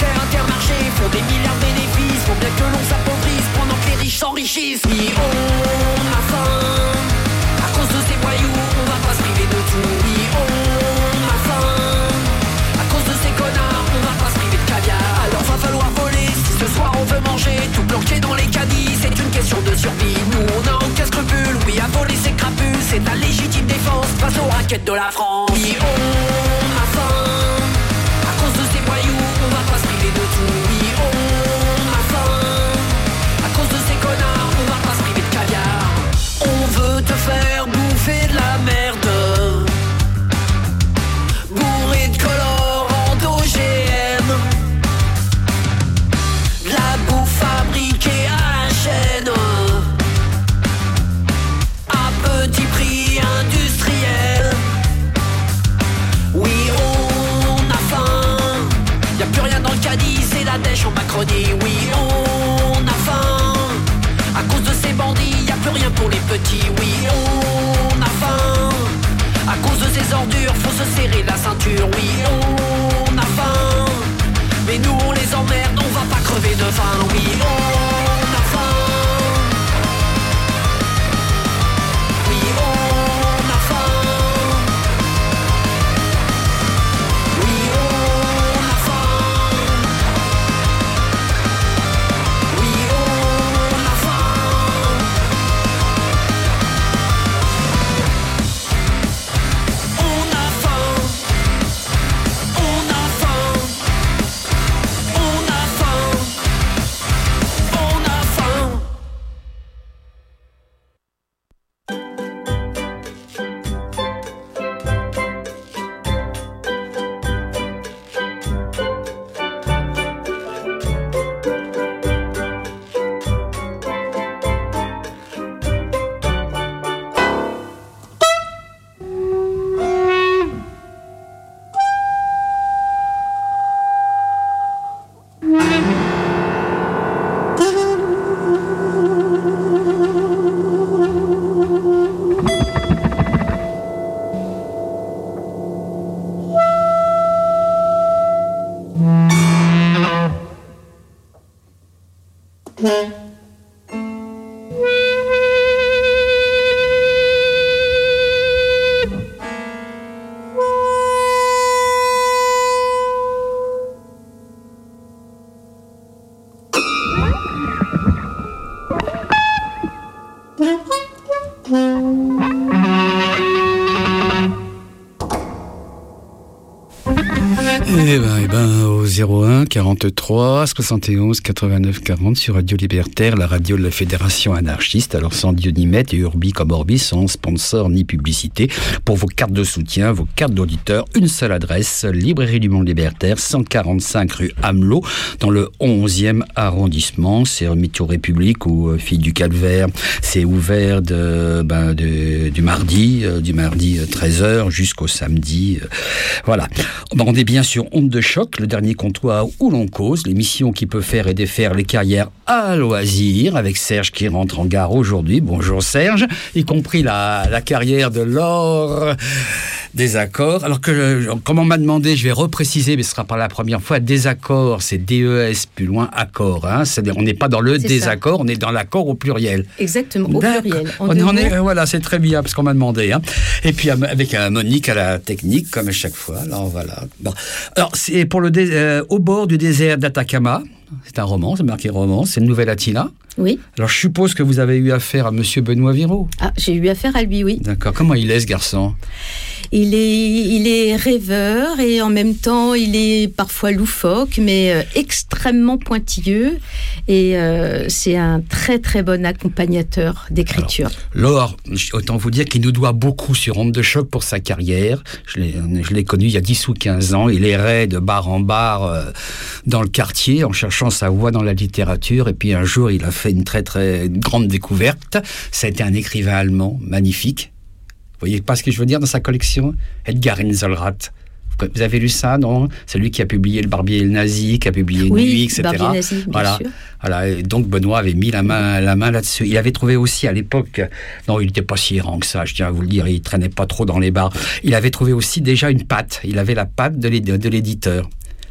succès Intermarché font des milliards de bénéfices. Faut bien que l'on s'appauvrisse pendant que les riches s'enrichissent. Oui, on a faim. À cause de ces voyous, on va pas se priver de tout. Oui, on a faim. À cause de ces connards, on va pas se priver de caviar. Alors va falloir voler si ce soir on veut manger. Tout bloqué dans les caddies, c'est une question de survie. Nous on a aucun scrupule, oui à voler ces crapules. C'est ta légitime défense face aux raquettes de la France. Oui, on a faim. À cause de ces voyous, on va pas se priver de tout. Oui, on a faim. À cause de ces connards, on va pas se priver de caviar. On veut te faire bouffer de la merde, bourré de colorants d'OGM, de la bouffe fabriquée à la chaîne, à petit prix industriel. Oui, on a faim. Y'a plus rien dans le caddie, c'est la dèche en Macronie. Oui, on a faim. À cause de ces bandits, y'a plus rien pour les petits. Oui, on a faim. À cause de ces ordures, faut se serrer la ceinture. Oui, on a faim. Mais nous on les emmerde, on va pas crever de faim. Oui, on a faim. Oui, on a faim. Oui, on a faim. Oui, on a faim. On a faim. On a faim. On a faim. On a faim. Eh ben, au 01 43 71 89 40 sur Radio Libertaire, la radio de la Fédération anarchiste. Alors sans Dionymètre et Urbi comme Orbi, sans sponsor ni publicité. Pour vos cartes de soutien, vos cartes d'auditeurs, une seule adresse, Librairie du Monde Libertaire, 145 rue Amelot, dans le 11e arrondissement. C'est remis aux Républiques ou Filles du Calvaire. C'est ouvert du mardi 13h jusqu'au samedi. Voilà. On est bien sûr Onde de choc, le dernier comptoir où l'on cause, l'émission qui peut faire et défaire les carrières à loisir, avec Serge qui rentre en gare aujourd'hui. Bonjour Serge, y compris la carrière de Laure Désaccord. Alors que, comme on m'a demandé, je vais repréciser, mais ce sera pas la première fois, désaccord, c'est D-E-S, plus loin, accord. Hein, c'est-à-dire, on n'est pas dans le désaccord, on est dans l'accord au pluriel. Exactement, au pluriel. Voilà, c'est très bien, parce qu'on m'a demandé. Hein. Et puis, avec Monique à la technique, comme à chaque fois. Alors, voilà. Bon. Alors, c'est pour au bord du désert d'Atacama. C'est un roman, c'est marqué roman, c'est une nouvelle Attila. Oui. Alors, je suppose que vous avez eu affaire à Monsieur Benoît Viraud. Ah, j'ai eu affaire à lui, oui. D'accord. Comment il est, ce garçon ? Il est rêveur et en même temps, il est parfois loufoque, mais extrêmement pointilleux. Et c'est un très, très bon accompagnateur d'écriture. Alors, Laure, autant vous dire qu'il nous doit beaucoup sur Onde de choc pour sa carrière. Je l'ai connu il y a 10 ou 15 ans. Il errait de bar en bar dans le quartier en cherchant sa voie dans la littérature. Et puis un jour, il a fait une très, très grande découverte. Ça a été un écrivain allemand magnifique. Vous voyez pas ce que je veux dire dans sa collection ? Edgar Enzelrat. Vous avez lu ça, non ? C'est lui qui a publié Le Barbier et le Nazi, qui a publié Nuit, etc. Barbier Nazi, bien voilà. sûr. Voilà. Et donc Benoît avait mis la main là-dessus. Il avait trouvé aussi à l'époque, non, il n'était pas si errant que ça, je tiens à vous le dire, il traînait pas trop dans les bars. Il avait trouvé aussi déjà une patte. Il avait la patte de l'éditeur.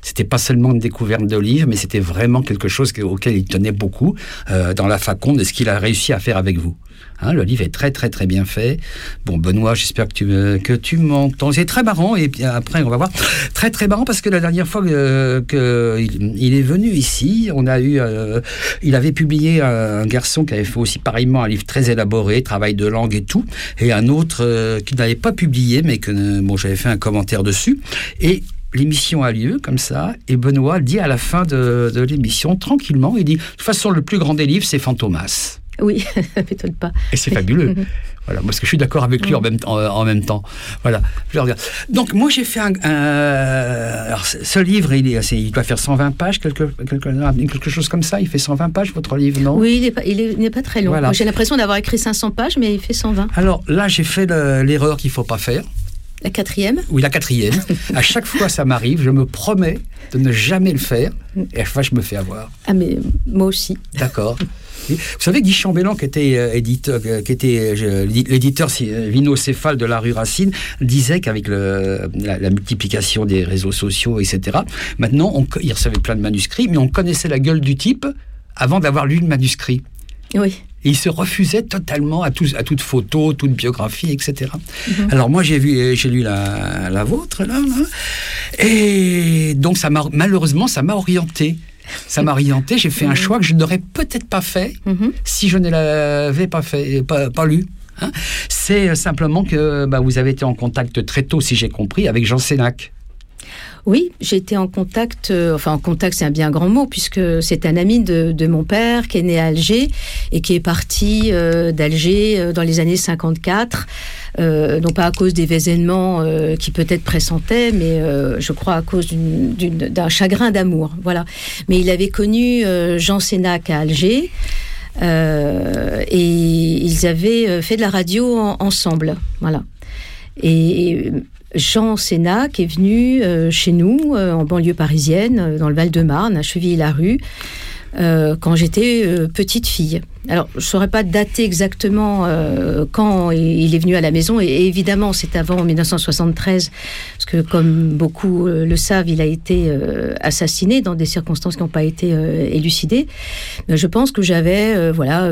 C'était pas seulement une découverte de livre, mais c'était vraiment quelque chose auquel il tenait beaucoup dans la faconde, et ce qu'il a réussi à faire avec vous. Hein, le livre est très très très bien fait. Bon, Benoît, j'espère que tu m'entends. C'est très marrant, et puis après on va voir. Très très marrant parce que la dernière fois qu'il est venu ici, on a eu, il avait publié un garçon qui avait fait aussi pareillement un livre très élaboré, travail de langue et tout, et un autre qui n'avait pas publié, mais que bon, j'avais fait un commentaire dessus. Et l'émission a lieu comme ça, et Benoît dit à la fin de l'émission, tranquillement, il dit, de toute façon, le plus grand des livres, c'est Fantomas. Oui, ça m'étonne pas. Et c'est fabuleux. Voilà, parce que je suis d'accord avec lui en même temps. Voilà, je regarde. Donc moi j'ai fait alors ce livre, il doit faire 120 pages, quelque chose comme ça. Il fait 120 pages votre livre, non? Oui, il n'est pas très long. Voilà. Moi, j'ai l'impression d'avoir écrit 500 pages, mais il fait 120. Alors là j'ai fait l'erreur qu'il faut pas faire. La 4e? Oui, la 4e. À chaque fois ça m'arrive, je me promets de ne jamais le faire, et à chaque fois je me fais avoir. Ah mais moi aussi. D'accord. Vous savez, Guy Chambellan, qui était l'éditeur vinocéphale de la rue Racine, disait qu'avec la multiplication des réseaux sociaux, etc., maintenant, il recevait plein de manuscrits, mais on connaissait la gueule du type avant d'avoir lu le manuscrit. Oui. Et il se refusait totalement à toute photo, toute biographie, etc. Mm-hmm. Alors moi, j'ai lu la vôtre, là, et donc malheureusement, ça m'a orienté. J'ai fait un choix que je n'aurais peut-être pas fait si je ne l'avais pas lu. Hein. C'est simplement que vous avez été en contact très tôt, si j'ai compris, avec Jean Sénac. Oui, j'ai été en contact, en contact c'est un bien grand mot, puisque c'est un ami de mon père qui est né à Alger et qui est parti d'Alger dans les années 54, non pas à cause des événements qui peut-être pressentaient, mais je crois à cause d'un chagrin d'amour, voilà. Mais il avait connu Jean Sénac à Alger, et ils avaient fait de la radio ensemble, voilà. Et Jean Sénac est venu chez nous, en banlieue parisienne, dans le Val-de-Marne, à Chevilly-la-Rue, quand j'étais petite fille. Alors, je ne saurais pas dater exactement quand il est venu à la maison, et évidemment, c'est avant 1973, parce que, comme beaucoup le savent, il a été assassiné dans des circonstances qui n'ont pas été élucidées. Mais je pense que j'avais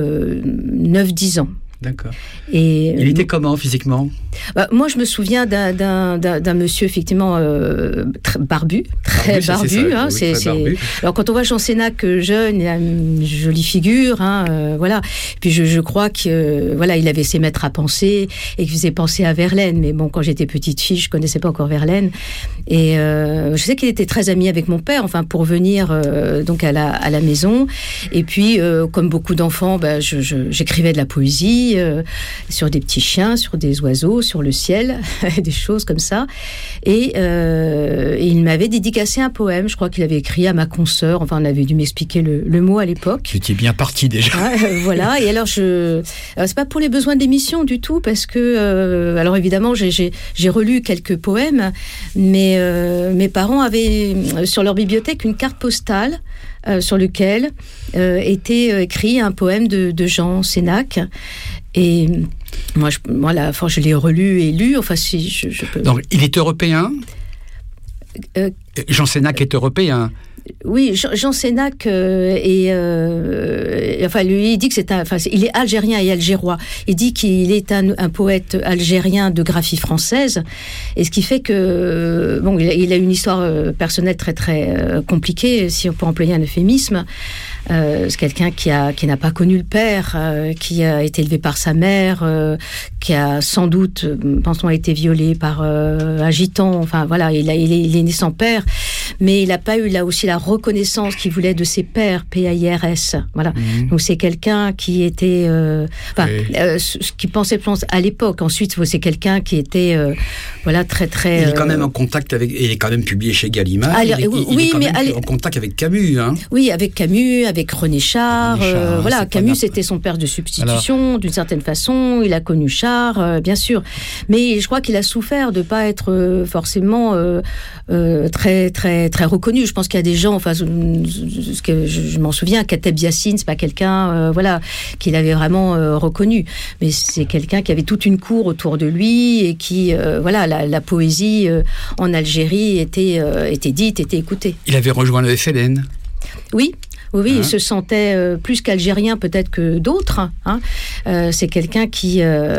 9-10 ans. D'accord. Et il était comment physiquement ? Moi, je me souviens d'un monsieur effectivement barbu, très barbu. Barbu. Alors, quand on voit Jean Sénac jeune, il a une jolie figure, voilà. Puis je crois que il avait ses maîtres à penser et qu'il faisait penser à Verlaine. Mais bon, quand j'étais petite fille, je connaissais pas encore Verlaine. Et je sais qu'il était très ami avec mon père, pour venir donc à la maison. Et puis, comme beaucoup d'enfants, j'écrivais de la poésie. Sur des petits chiens, sur des oiseaux, sur le ciel, des choses comme ça. Et il m'avait dédicacé un poème, je crois qu'il avait écrit à ma consoeur, on avait dû m'expliquer le mot à l'époque. Tu étais bien parti déjà. Voilà, et alors c'est pas pour les besoins de l'émission du tout, parce que, alors évidemment, j'ai relu quelques poèmes, mais mes parents avaient sur leur bibliothèque une carte postale sur lequel était écrit un poème de Jean Sénac. Et moi, je l'ai relu et lu. Si je peux. Donc, il est européen. Jean Sénac est européen. Oui, Jean Sénac lui, il dit que il est algérien et algérois. Il dit qu'il est un poète algérien de graphie française, et ce qui fait que il a une histoire personnelle très très compliquée, si on peut employer un euphémisme. C'est quelqu'un qui n'a pas connu le père, qui a été élevé par sa mère, qui a sans doute, pensons, été violé par un gitan. Il est né sans père, mais il n'a pas eu là aussi la reconnaissance qu'il voulait de ses pères, PAIRS. Voilà. Mmh. Donc c'est quelqu'un qui était, qui pensait à l'époque. Ensuite, c'est quelqu'un qui était, très très. Il est quand même en contact avec. Il est quand même publié chez Gallimard. Il est quand même en contact avec Camus, hein. Oui, avec Camus, avec René Char. Camus, c'était son père de substitution, d'une certaine façon. Il a connu Char, bien sûr. Mais je crois qu'il a souffert de ne pas être forcément très très très très reconnu. Je pense qu'il y a des gens, enfin, ce que je m'en souviens, Kateb Yassine, c'est pas quelqu'un, voilà, qu'il avait vraiment reconnu, mais c'est quelqu'un qui avait toute une cour autour de lui et qui, voilà, la poésie en Algérie était dite, était écoutée. Il avait rejoint le FLN. Oui, il se sentait plus qu'algérien peut-être que d'autres. Hein. C'est quelqu'un qui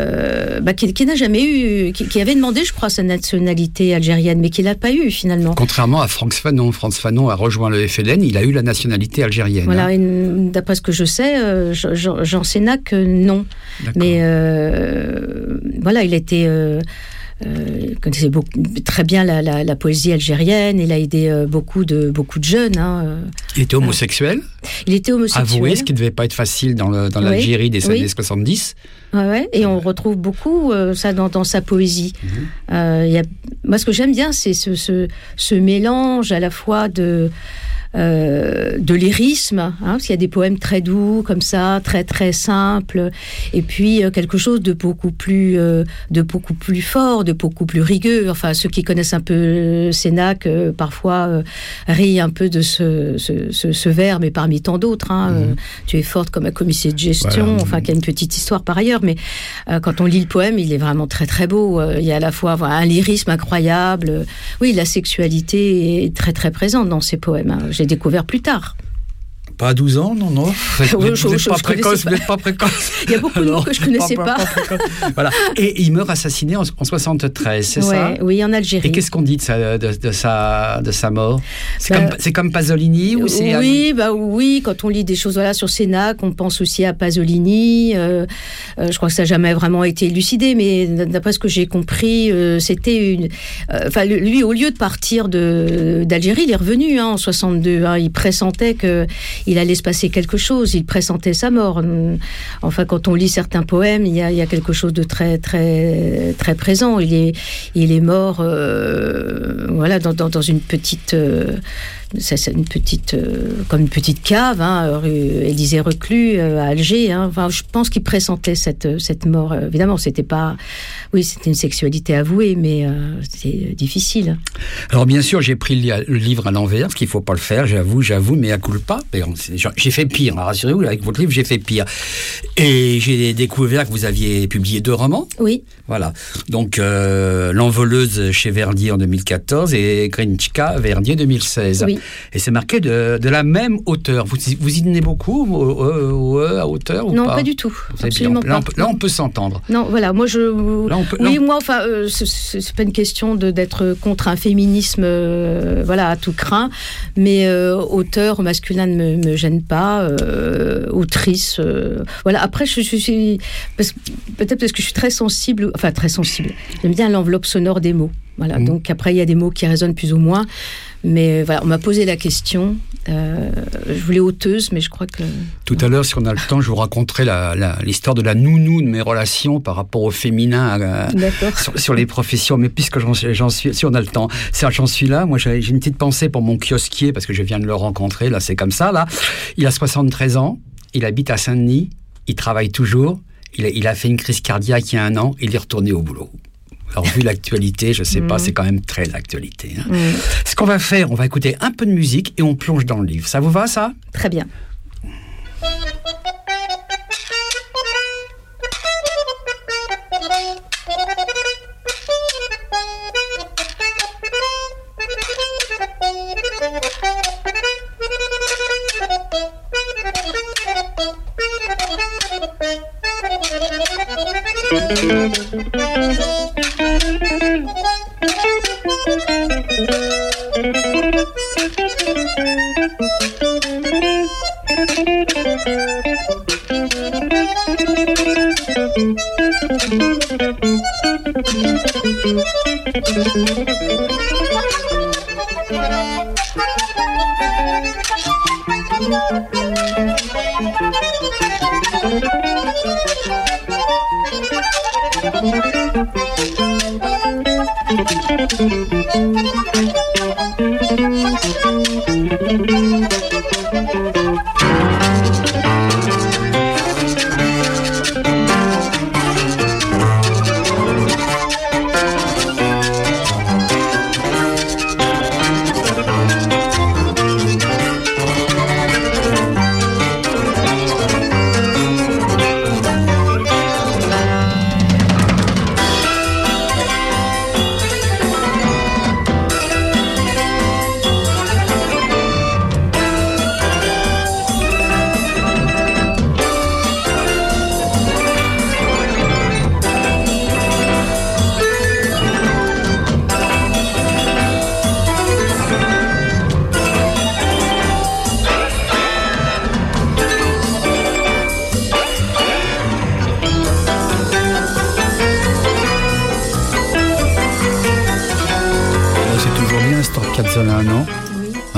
n'a jamais eu, qui avait demandé, je crois, sa nationalité algérienne, mais qui l'a pas eu finalement. Contrairement à Frantz Fanon. Frantz Fanon a rejoint le FLN, il a eu la nationalité algérienne. Voilà, et d'après ce que je sais, Jean Sénac, non. D'accord. Mais voilà, il était... il connaissait très bien la poésie algérienne. Il a aidé beaucoup de jeunes. Hein. Il était homosexuel. Il était homosexuel. Avoué, ce qui ne devait pas être facile dans l'Algérie des années 70. Ouais, et on retrouve beaucoup ça dans sa poésie. Moi, ce que j'aime bien, c'est ce mélange à la fois de lyrisme, hein, parce qu'il y a des poèmes très doux comme ça, très très simples, et puis quelque chose de beaucoup plus fort, de beaucoup plus rigueux. Enfin, ceux qui connaissent un peu Sénac parfois rient un peu de ce vers, mais parmi tant d'autres. Hein, tu es forte comme un commissaire de gestion, enfin, qui a une petite histoire par ailleurs, mais quand on lit le poème, il est vraiment très très beau. Il y a à la fois un lyrisme incroyable. Oui, la sexualité est très très présente dans ces poèmes. Hein. J'ai découvert plus tard. Pas à 12 ans, non. Vous n'êtes pas précoce. Il y a beaucoup de mots que je ne connaissais pas. Voilà. Et il meurt assassiné en 73, c'est ça ? Oui, en Algérie. Et qu'est-ce qu'on dit de sa mort ? C'est comme Pasolini ou c'est... Oui, quand on lit des choses sur Sénac, on pense aussi à Pasolini. Je crois que ça n'a jamais vraiment été élucidé, mais d'après ce que j'ai compris, c'était lui, au lieu de partir d'Algérie, il est revenu en 62. Il pressentait qu'il allait se passer quelque chose, il pressentait sa mort. Enfin, quand on lit certains poèmes, il y a quelque chose de très, très, très présent. Il est mort, voilà, dans une petite... comme une petite cave, hein, rue Élysée Reclus à Alger. Hein. Enfin, je pense qu'il pressentait cette mort. Évidemment, c'était une sexualité avouée, mais c'était difficile. Alors bien sûr, j'ai pris le livre à l'envers, ce qu'il ne faut pas le faire. J'avoue, mais à culpa. J'ai fait pire. Rassurez-vous, avec votre livre, j'ai fait pire. Et j'ai découvert que vous aviez publié 2 romans. Oui. Voilà. Donc L'Envoleuse chez Verdier en 2014 et Grinchka Verdier 2016. Oui. Et c'est marqué de la même auteure. Vous y tenez beaucoup à auteur ou pas ? Non, pas du tout. Absolument pas. Là, on peut s'entendre. Non, voilà. Moi, moi, enfin, c'est pas une question d'être contre un féminisme, voilà, à tout crin. Mais auteur masculin ne me gêne pas. Autrice, voilà. Après, peut-être parce que je suis très sensible. Enfin, très sensible. J'aime bien l'enveloppe sonore des mots. Voilà. Donc après, il y a des mots qui résonnent plus ou moins. Mais voilà, on m'a posé la question. Je voulais auteuse, mais je crois que... Tout à l'heure, si on a le temps, je vous raconterai l'histoire de la nounou de mes relations par rapport au féminin sur les professions. Mais puisque j'en suis, si on a le temps, j'en suis là. Moi, j'ai une petite pensée pour mon kiosquier, parce que je viens de le rencontrer. Là, c'est comme ça. Là, il a 73 ans. Il habite à Saint-Denis. Il travaille toujours. Il a fait une crise cardiaque il y a 1 an. Il est retourné au boulot. Alors, vu l'actualité, je ne sais pas, c'est quand même très l'actualité. Hein. Ce qu'on va faire, on va écouter un peu de musique et on plonge dans le livre. Ça vous va, ça ? Très bien.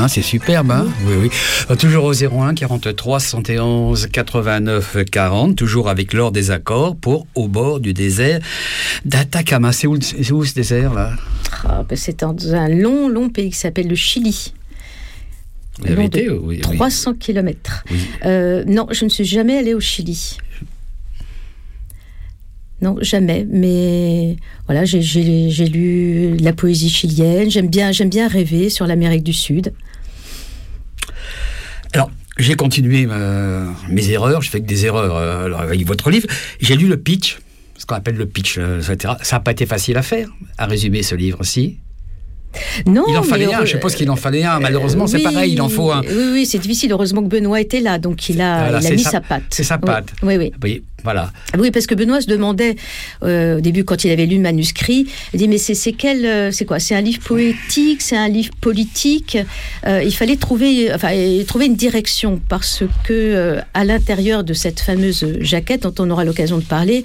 Hein, c'est superbe, hein, oui. Toujours au 01 43 71 89 40, toujours avec l'or des accords pour Au bord du désert d'Atacama. C'est où ce désert, là? C'est dans un long pays qui s'appelle le Chili. Vous avez été, oui. 300 km. Oui. Non, je ne suis jamais allée au Chili. Non, jamais. Mais voilà, j'ai lu la poésie chilienne. J'aime bien rêver sur l'Amérique du Sud. Alors, j'ai continué mes erreurs. Je fais que des erreurs avec votre livre. J'ai lu le pitch, ce qu'on appelle le pitch, etc. Ça n'a pas été facile à faire, à résumer ce livre-ci. Non, il en fallait un, je suppose qu'il en fallait un. Malheureusement, c'est pareil, il en faut un. Oui, c'est difficile. Heureusement que Benoît était là, donc il a mis sa patte. C'est sa patte. Oui, voilà. Oui, parce que Benoît se demandait, au début, quand il avait lu le manuscrit, il dit, mais c'est quoi? C'est un livre poétique? C'est un livre politique? Il fallait trouver une direction, parce que à l'intérieur de cette fameuse jaquette, dont on aura l'occasion de parler,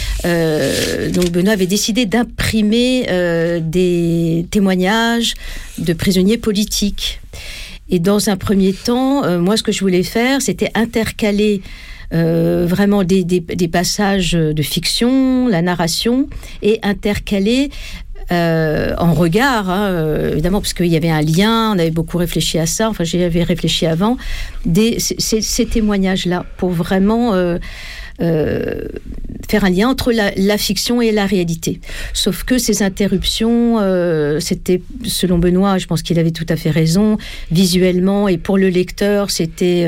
donc Benoît avait décidé d'imprimer des témoignages de prisonniers politiques. Et dans un premier temps, moi, ce que je voulais faire, c'était intercaler vraiment des passages de fiction, la narration, et intercaler en regard, évidemment, parce qu'il y avait un lien, on avait beaucoup réfléchi à ça, enfin j'y avais réfléchi avant, ces témoignages-là, pour vraiment faire un lien entre la fiction et la réalité. Sauf que ces interruptions, c'était, selon Benoît, je pense qu'il avait tout à fait raison, visuellement et pour le lecteur, c'était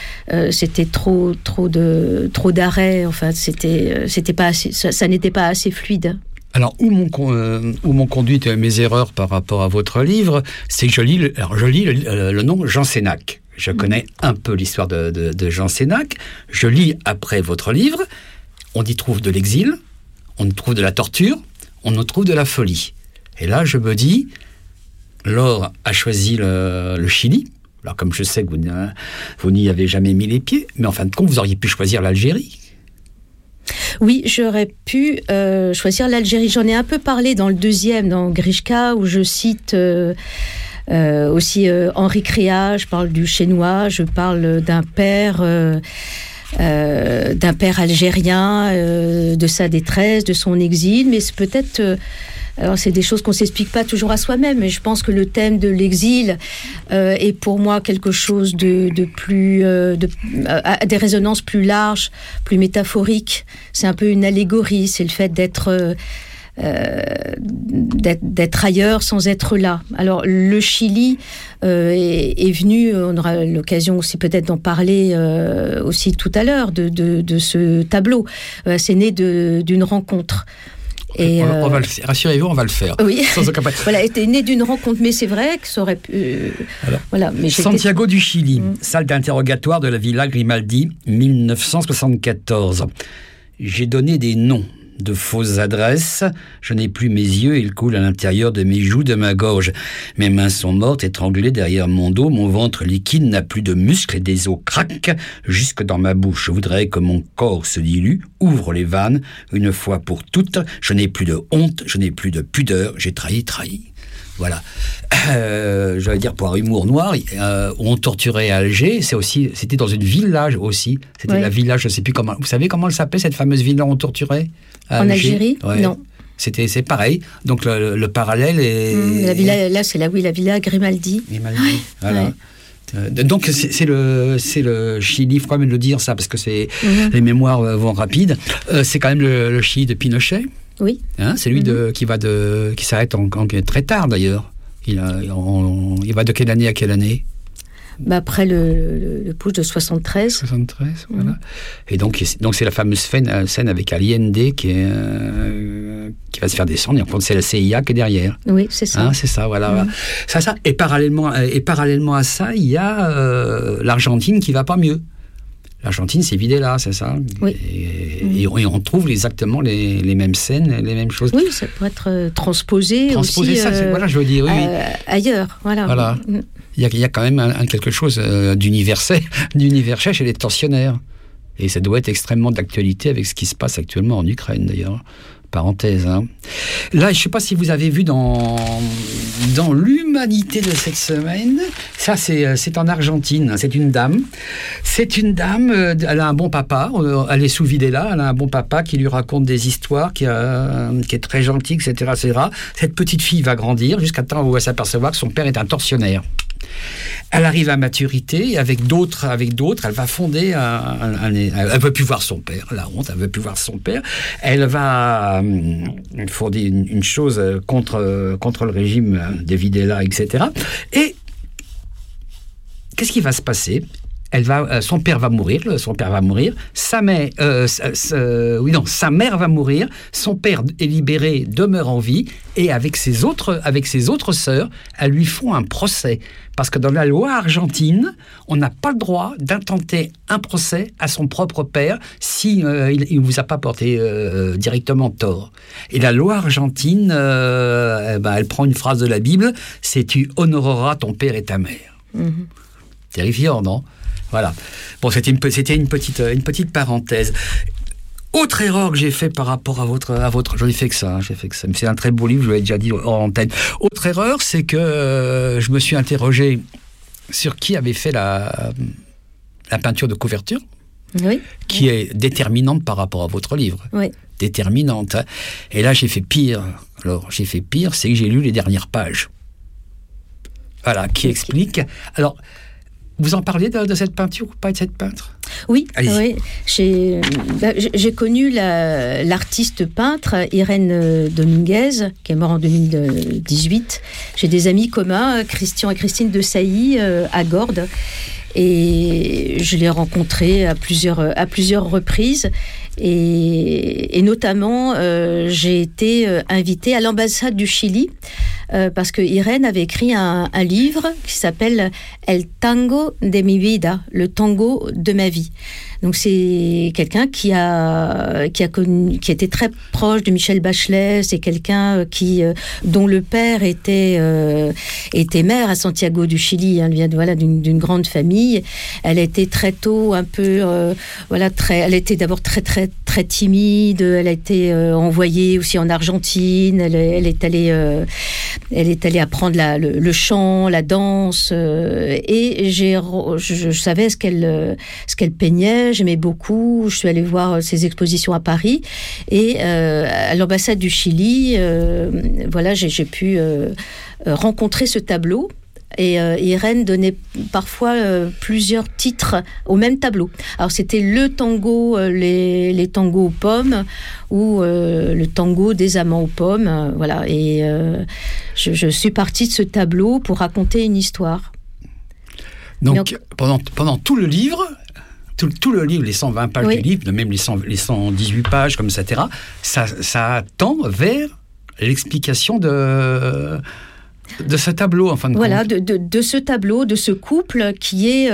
trop d'arrêts. Enfin, c'était pas assez, ça n'était pas assez fluide. Alors, où m'ont conduit mes erreurs par rapport à votre livre, c'est que je lis le nom Jean Sénac. Je connais un peu l'histoire de Jean Sénac. Je lis après votre livre. On y trouve de l'exil, on y trouve de la torture, on y trouve de la folie. Et là, je me dis, Laure a choisi le Chili. Alors, comme je sais que vous n'y avez jamais mis les pieds, mais en fin de compte, vous auriez pu choisir l'Algérie. Oui, j'aurais pu choisir l'Algérie. J'en ai un peu parlé dans le deuxième, dans Grishka, où je cite aussi Henri Créat. Je parle du Chénois, je parle d'un père algérien, de sa détresse, de son exil. Mais c'est peut-être... alors, c'est des choses qu'on ne s'explique pas toujours à soi-même, mais je pense que le thème de l'exil est pour moi quelque chose de plus... à des résonances plus larges, plus métaphoriques. C'est un peu une allégorie, c'est le fait d'être ailleurs sans être là. Alors, le Chili est venu, on aura l'occasion aussi peut-être d'en parler aussi tout à l'heure, de ce tableau. C'est né d'une rencontre. Et on va rassurez-vous, on va le faire. Oui. Sans aucun problème. Voilà, était né d'une rencontre, mais c'est vrai que ça aurait pu. Voilà, mais Santiago du Chili, salle d'interrogatoire de la Villa Grimaldi, 1974. J'ai donné des noms de fausses adresses. Je n'ai plus mes yeux, ils coulent à l'intérieur de mes joues, de ma gorge. Mes mains sont mortes, étranglées derrière mon dos. Mon ventre liquide n'a plus de muscles et des os craquent jusque dans ma bouche. Je voudrais que mon corps se dilue, ouvre les vannes, une fois pour toutes. Je n'ai plus de honte, je n'ai plus de pudeur. J'ai trahi. Voilà. J'allais dire pour un humour noir, où on torturait à Alger, c'était dans une village aussi. C'était la village, je ne sais plus comment. Vous savez comment elle s'appelait, cette fameuse villa où on torturait en Algérie? Non. C'est pareil. Donc le parallèle est. La villa, là, c'est la villa Grimaldi. Grimaldi, voilà. Ouais. Donc c'est le Chili, il faut quand même le dire ça, parce que les mémoires vont rapides. C'est quand même le Chili de Pinochet. Oui. Hein, c'est lui qui s'arrête très tard d'ailleurs. Il va de quelle année à quelle année? Après le putsch de 73. 73, voilà. Et donc c'est la fameuse scène avec Allende qui va se faire descendre. Et en fait, c'est la CIA qui est derrière. Oui, c'est ça. Hein, c'est ça, voilà. Ça. Et parallèlement à ça, il y a l'Argentine qui va pas mieux. L'Argentine s'est vidée là, c'est ça? Oui. Et on trouve exactement les mêmes scènes, les mêmes choses. Oui, ça peut être transposé aussi, ça, voilà, je veux dire, oui. Ailleurs, voilà. Il y a quand même quelque chose d'universel chez les tortionnaires. Et ça doit être extrêmement d'actualité avec ce qui se passe actuellement en Ukraine, d'ailleurs. parenthèse. Hein. Là, je ne sais pas si vous avez vu dans l'humanité de cette semaine, ça c'est en Argentine, c'est une dame. C'est une dame, elle a un bon papa, elle est sous Videla, elle a un bon papa qui lui raconte des histoires, qui est très gentil, etc., etc. Cette petite fille va grandir jusqu'à temps où elle va s'apercevoir que son père est un tortionnaire. Elle arrive à maturité et avec d'autres, elle va fonder elle veut plus voir son père, la honte, elle veut plus voir son père. Elle va fonder une chose contre le régime de Videla, etc. Et qu'est-ce qui va se passer ? Son père va mourir, sa mère va mourir, son père est libéré, demeure en vie, et avec ses autres sœurs, elles lui font un procès. Parce que dans la loi argentine, on n'a pas le droit d'intenter un procès à son propre père si il ne vous a pas porté directement tort. Et la loi argentine, elle prend une phrase de la Bible, c'est « Tu honoreras ton père et ta mère ». Terrifiant, non ? Voilà. Bon, c'était une petite parenthèse. Autre erreur que j'ai fait par rapport à votre, j'en ai fait que ça. C'est un très beau livre, je l'avais déjà dit en antenne. Autre erreur, c'est que je me suis interrogé sur qui avait fait la peinture de couverture, qui est déterminante par rapport à votre livre. Oui. Déterminante. Hein. Et là, j'ai fait pire. Alors, c'est que j'ai lu les dernières pages. Voilà, qui explique. Alors, vous en parliez de cette peinture ou pas de cette peintre ? Oui, oui. J'ai connu l'artiste peintre Irène Dominguez, qui est morte en 2018. J'ai des amis communs, Christian et Christine de Sailly, à Gordes. Et je l'ai rencontrée à plusieurs reprises. Et notamment, j'ai été invitée à l'ambassade du Chili parce que Irène avait écrit un livre qui s'appelle El Tango de mi vida, le tango de ma vie. Donc c'est quelqu'un qui était très proche de Michelle Bachelet. C'est quelqu'un dont le père était maire à Santiago du Chili. Elle vient d'une grande famille. Elle a été très tôt un peu elle était d'abord très très très timide. Elle a été envoyée aussi en Argentine. Elle est allée apprendre le chant, la danse. Et je savais ce qu'elle peignait. J'aimais beaucoup. Je suis allée voir ses expositions à Paris. Et à l'ambassade du Chili, j'ai pu rencontrer ce tableau. Et Irène donnait parfois plusieurs titres au même tableau. Alors c'était le tango, les tangos aux pommes, ou le tango des amants aux pommes. Voilà. Et je suis partie de ce tableau pour raconter une histoire. Donc pendant tout le livre... Tout le livre, les 120 pages du livre, même les 118 pages, comme etc., ça tend vers l'explication de ce tableau, en fin de compte. Voilà, de ce tableau, de ce couple qui est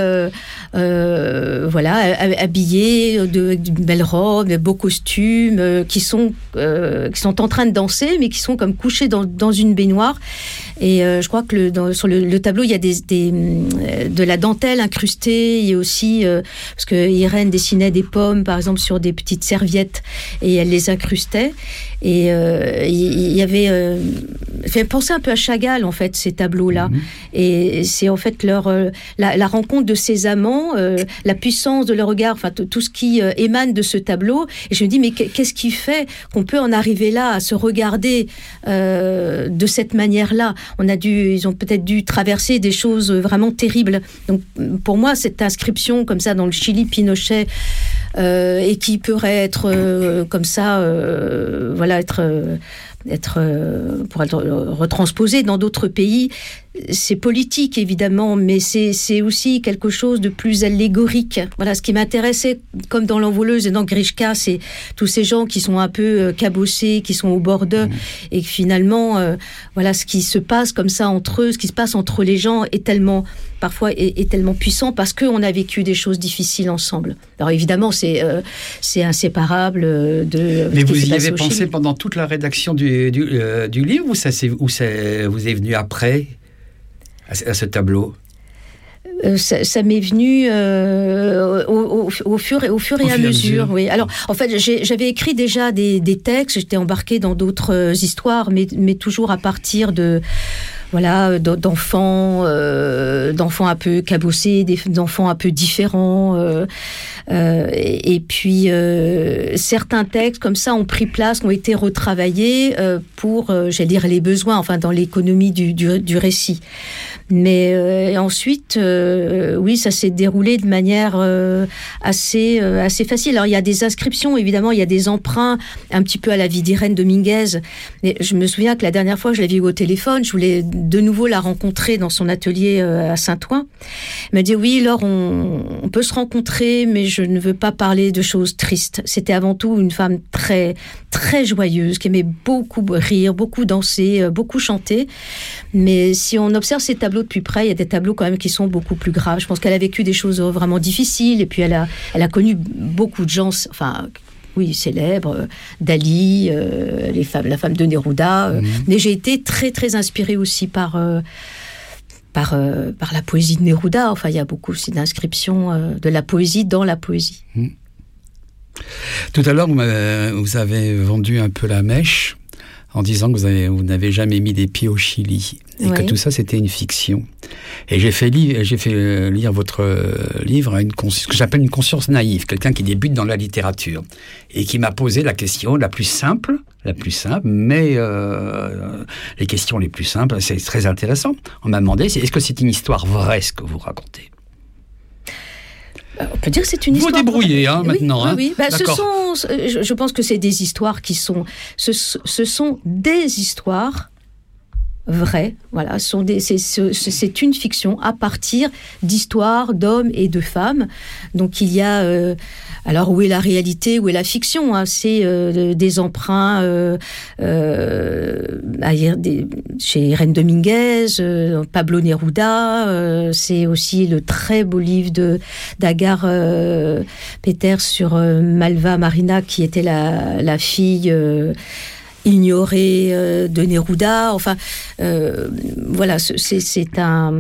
habillé d'une belle robe, de beaux costumes, qui sont en train de danser, mais qui sont comme couchés dans une baignoire. Et je crois que sur le tableau, il y a de la dentelle incrustée. Il y a aussi, parce que Irène dessinait des pommes, par exemple, sur des petites serviettes, et elle les incrustait. Et il y avait... fait penser un peu à Chagall, en fait, ces tableaux-là. Et c'est en fait la rencontre de ces amants, la puissance de leur regard, enfin tout ce qui émane de ce tableau. Et je me dis, mais qu'est-ce qui fait qu'on peut en arriver là, à se regarder de cette manière-là ? Ils ont peut-être dû traverser des choses vraiment terribles. Donc, pour moi, cette inscription comme ça dans le Chili Pinochet, et qui pourrait être comme ça, pour être retransposé dans d'autres pays, c'est politique évidemment, mais c'est aussi quelque chose de plus allégorique. Voilà, ce qui m'intéressait, comme dans L'Envoleuse et dans Grishka, c'est tous ces gens qui sont un peu cabossés, qui sont au bord d'eux, et que finalement, ce qui se passe comme ça entre eux, ce qui se passe entre les gens est tellement puissant parce qu'on a vécu des choses difficiles ensemble. Alors évidemment, c'est inséparable de... Mais vous y avez pensé pendant toute la rédaction du livre, ou vous est venu après à ce tableau ? Ça m'est venu au fur et à mesure. Oui. Alors, en fait, j'avais écrit déjà des textes. J'étais embarquée dans d'autres histoires, mais toujours à partir de d'enfants un peu cabossés, d'enfants un peu différents. Et puis certains textes comme ça ont pris place, ont été retravaillés pour, j'allais dire, les besoins, enfin dans l'économie du récit. Mais ensuite, oui, ça s'est déroulé de manière assez facile. Alors il y a des inscriptions, évidemment, il y a des emprunts un petit peu à la vie d'Irène Dominguez. Et je me souviens que la dernière fois, je l'avais eu au téléphone, je voulais de nouveau la rencontrer dans son atelier à Saint-Ouen. Elle m'a dit oui, Laure, on peut se rencontrer, mais je ne veux pas parler de choses tristes. C'était avant tout une femme très très joyeuse, qui aimait beaucoup rire, beaucoup danser, beaucoup chanter. Mais si on observe ses tableaux de plus près, il y a des tableaux quand même qui sont beaucoup plus graves. Je pense qu'elle a vécu des choses vraiment difficiles, et puis elle a connu beaucoup de gens, enfin, oui, célèbres, Dali, la femme de Neruda. Mais j'ai été très très inspirée aussi par la poésie de Neruda. Enfin, il y a beaucoup aussi d'inscriptions de la poésie dans la poésie. Tout à l'heure, vous avez vendu un peu la mèche en disant que vous n'avez jamais mis les pieds au Chili et que tout ça, c'était une fiction. Et j'ai fait lire votre livre à ce que j'appelle une conscience naïve, quelqu'un qui débute dans la littérature et qui m'a posé la question la plus simple, mais les questions les plus simples, c'est très intéressant. On m'a demandé, est-ce que c'est une histoire vraie, ce que vous racontez ? On peut dire que c'est une histoire. Vous débrouillez maintenant. Oui. Je pense que c'est des histoires qui sont. Ce sont des histoires vraies. Voilà, c'est une fiction à partir d'histoires d'hommes et de femmes. Donc il y a. Alors où est la réalité, où est la fiction ? C'est des emprunts chez Irène Dominguez, Pablo Neruda. C'est aussi le très beau livre d'Agar Peters sur Malva Marina, qui était la fille ignorée de Neruda. Enfin, voilà, c'est un.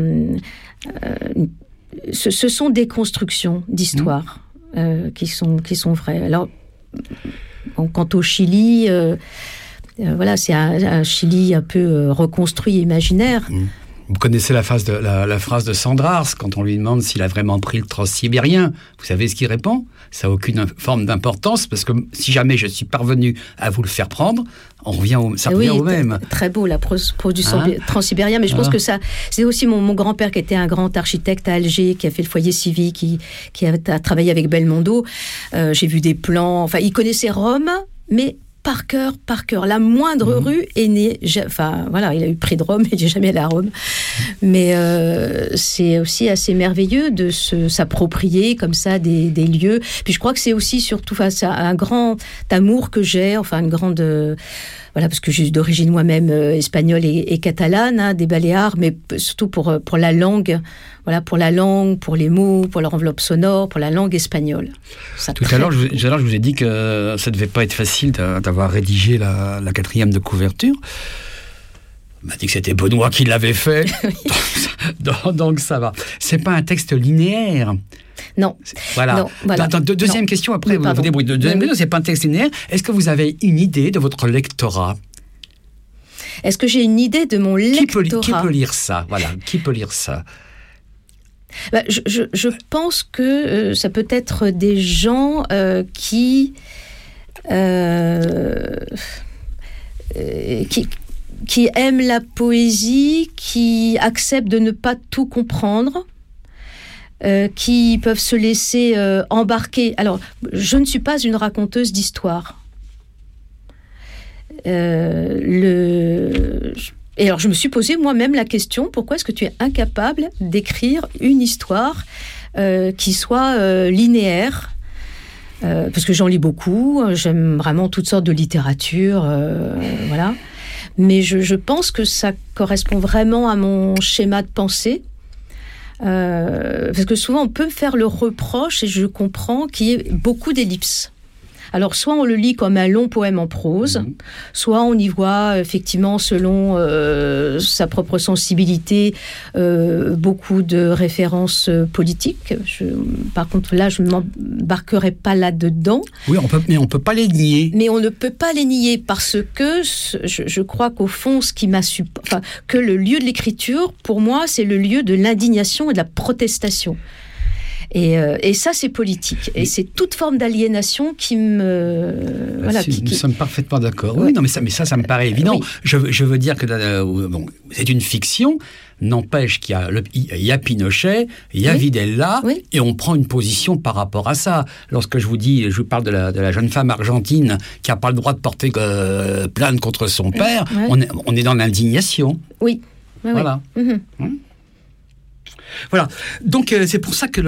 Ce sont des constructions d'histoire. Qui sont vrais. Alors, quant au Chili, voilà, c'est un Chili un peu reconstruit, imaginaire. Vous connaissez la phrase de Sandrars, quand on lui demande s'il a vraiment pris le transsibérien. Vous savez ce qu'il répond ? Ça n'a aucune forme d'importance, parce que si jamais je suis parvenu à vous le faire prendre, revient au même. Très beau, la prose du transsibérien, mais je pense que ça, c'est aussi mon grand-père qui était un grand architecte à Alger, qui a fait le foyer civique, qui a travaillé avec Belmondo. J'ai vu des plans, enfin, il connaissait Rome, mais par cœur. La moindre rue est née. Enfin, voilà, il a eu prix de Rome, il n'est jamais allé à Rome. Mais c'est aussi assez merveilleux de s'approprier comme ça des lieux. Puis je crois que c'est aussi surtout un grand amour que j'ai, enfin une grande. Voilà, parce que j'ai d'origine moi-même espagnole et catalane, des Baléares, mais surtout pour la langue. Voilà, pour la langue, pour les mots, pour leur enveloppe sonore, pour la langue espagnole. Tout à l'heure, je vous ai dit que ça ne devait pas être facile d'avoir rédigé la 4e de couverture. On m'a dit que c'était Benoît qui l'avait fait. donc ça va. C'est pas un texte linéaire. Non. Voilà. Deuxième question, après vous vous débrouillez. Deuxième question, c'est pas un texte linéaire. Est-ce que vous avez une idée de votre lectorat ? Est-ce que j'ai une idée de mon lectorat ? Qui peut lire ça ? Voilà, qui peut lire ça ? Je pense que ça peut être des gens qui aiment la poésie, qui acceptent de ne pas tout comprendre, qui peuvent se laisser embarquer. Alors, je ne suis pas une raconteuse d'histoire. Et alors, je me suis posé moi-même la question, pourquoi est-ce que tu es incapable d'écrire une histoire qui soit linéaire ? Parce que j'en lis beaucoup, j'aime vraiment toutes sortes de littérature, voilà. Mais je pense que ça correspond vraiment à mon schéma de pensée. Parce que souvent, on peut me faire le reproche, et je comprends, qu'il y ait beaucoup d'ellipses. Alors, soit on le lit comme un long poème en prose, soit on y voit, effectivement, selon sa propre sensibilité, beaucoup de références politiques. Par contre, là, je ne m'embarquerai pas là-dedans. Oui, mais on ne peut pas les nier. Mais on ne peut pas les nier parce que je crois qu'au fond, que le lieu de l'écriture, pour moi, c'est le lieu de l'indignation et de la protestation. Et ça, c'est politique. Et c'est toute forme d'aliénation qui me... Nous sommes parfaitement d'accord. Ouais. Oui, non, mais ça me paraît évident. Oui. Je veux dire que c'est une fiction. N'empêche qu'il y a Pinochet, il y a Videla, et on prend une position par rapport à ça. Lorsque je vous parle de la jeune femme argentine qui n'a pas le droit de porter plainte contre son père, on est dans l'indignation. Oui. Voilà. Voilà. Donc c'est pour ça que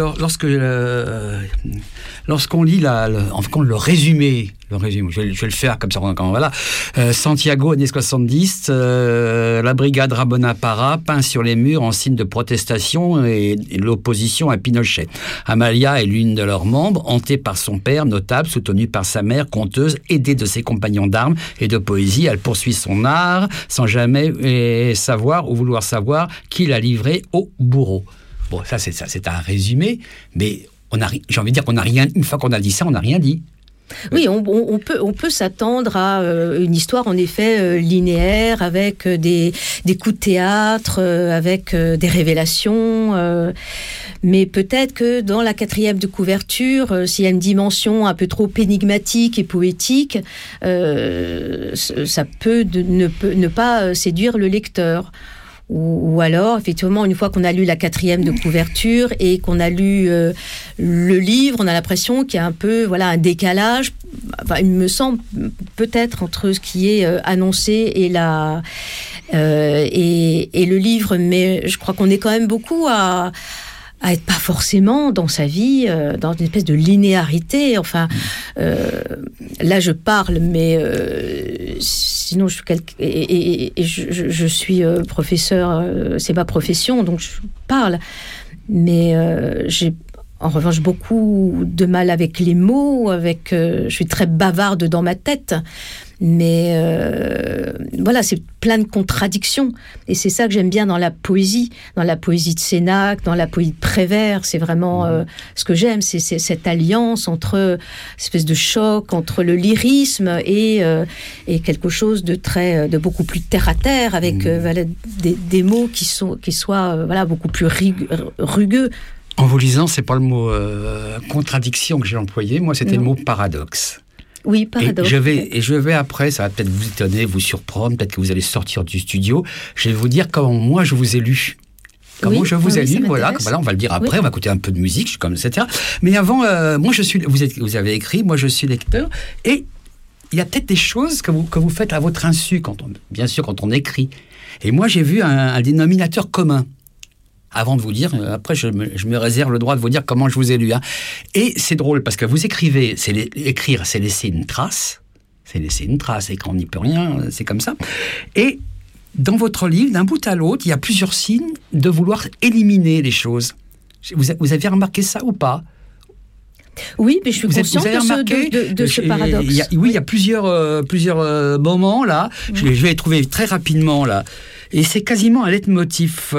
lorsqu'on lit le résumé, je vais le faire comme ça. Voilà. Santiago, années 70, la brigade Rabona-Para peint sur les murs en signe de protestation et l'opposition à Pinochet. Amalia est l'une de leurs membres, hantée par son père, notable, soutenue par sa mère, conteuse, aidée de ses compagnons d'armes et de poésie. Elle poursuit son art sans jamais savoir ou vouloir savoir qui l'a livré au bourreau. Bon, ça c'est un résumé, mais j'ai envie de dire qu'on n'a rien. Une fois qu'on a dit ça, on n'a rien dit. Oui, on peut s'attendre à une histoire en effet linéaire avec des coups de théâtre, avec des révélations. Mais peut-être que dans la 4e de couverture, s'il y a une dimension un peu trop énigmatique et poétique, ça peut ne pas séduire le lecteur. Ou alors, effectivement, une fois qu'on a lu la 4e de couverture et qu'on a lu le livre, on a l'impression qu'il y a un peu, un décalage. Enfin, il me semble peut-être entre ce qui est annoncé et le livre, mais je crois qu'on est quand même beaucoup à être pas forcément dans sa vie, dans une espèce de linéarité. Enfin, là je parle, mais sinon je suis professeur, c'est ma profession, donc je parle. Mais j'ai en revanche beaucoup de mal avec les mots, je suis très bavarde dans ma tête. Mais c'est plein de contradictions. Et c'est ça que j'aime bien dans la poésie de Sénac, dans la poésie de Prévert. C'est vraiment ce que j'aime, c'est cette alliance entre espèce de choc entre le lyrisme et quelque chose de beaucoup plus terre à terre, avec des mots qui soient beaucoup plus rugueux. En vous lisant, c'est pas le mot contradiction que j'ai employé. Moi, c'était le mot paradoxe. Oui, paradoxe. Et je vais après, ça va peut-être vous étonner, vous surprendre, peut-être que vous allez sortir du studio. Je vais vous dire comment moi je vous ai lu. Comment je vous ai lu, voilà, on va le dire après, on va écouter un peu de musique, etc. Mais avant, moi vous avez écrit, moi je suis lecteur, et il y a peut-être des choses que vous faites à votre insu, bien sûr quand on écrit. Et moi j'ai vu un dénominateur commun. Avant de vous dire, après je me réserve le droit de vous dire comment je vous ai lu. Et c'est drôle parce que vous écrivez, écrire c'est laisser une trace, et quand on n'y peut rien, c'est comme ça. Et dans votre livre, d'un bout à l'autre, il y a plusieurs signes de vouloir éliminer les choses. Vous avez remarqué ça ou pas ? Oui, mais je suis consciente de ce paradoxe. Il y a plusieurs moments là. Je vais les trouver très rapidement là. Et c'est quasiment un leitmotiv.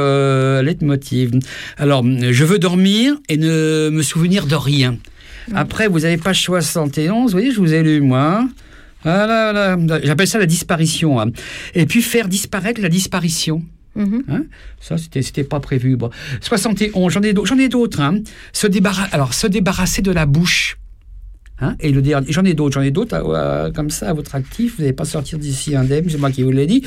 Alors, je veux dormir et ne me souvenir de rien. Après, vous avez page 71, vous voyez, je vous ai lu, moi. Voilà. J'appelle ça la disparition. Et puis, faire disparaître la disparition. Ça, c'était pas prévu. Bon. 71, j'en ai d'autres. Se débarrasser de la bouche. Et le dernier, j'en ai d'autres comme ça à votre actif. Vous n'allez pas sortir d'ici indemne, c'est moi qui vous l'ai dit.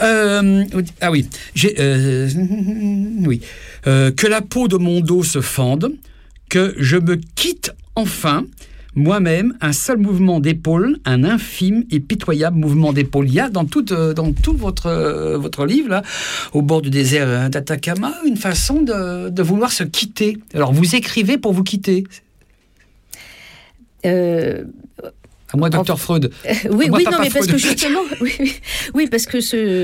Que la peau de mon dos se fende, que je me quitte enfin moi-même, un seul mouvement d'épaule, un infime et pitoyable mouvement d'épaule. Il y a dans tout votre livre là, au bord du désert d'Atacama, une façon de vouloir se quitter. Alors vous écrivez pour vous quitter. À moi, Dr Freud. Oui, mais parce que justement, parce que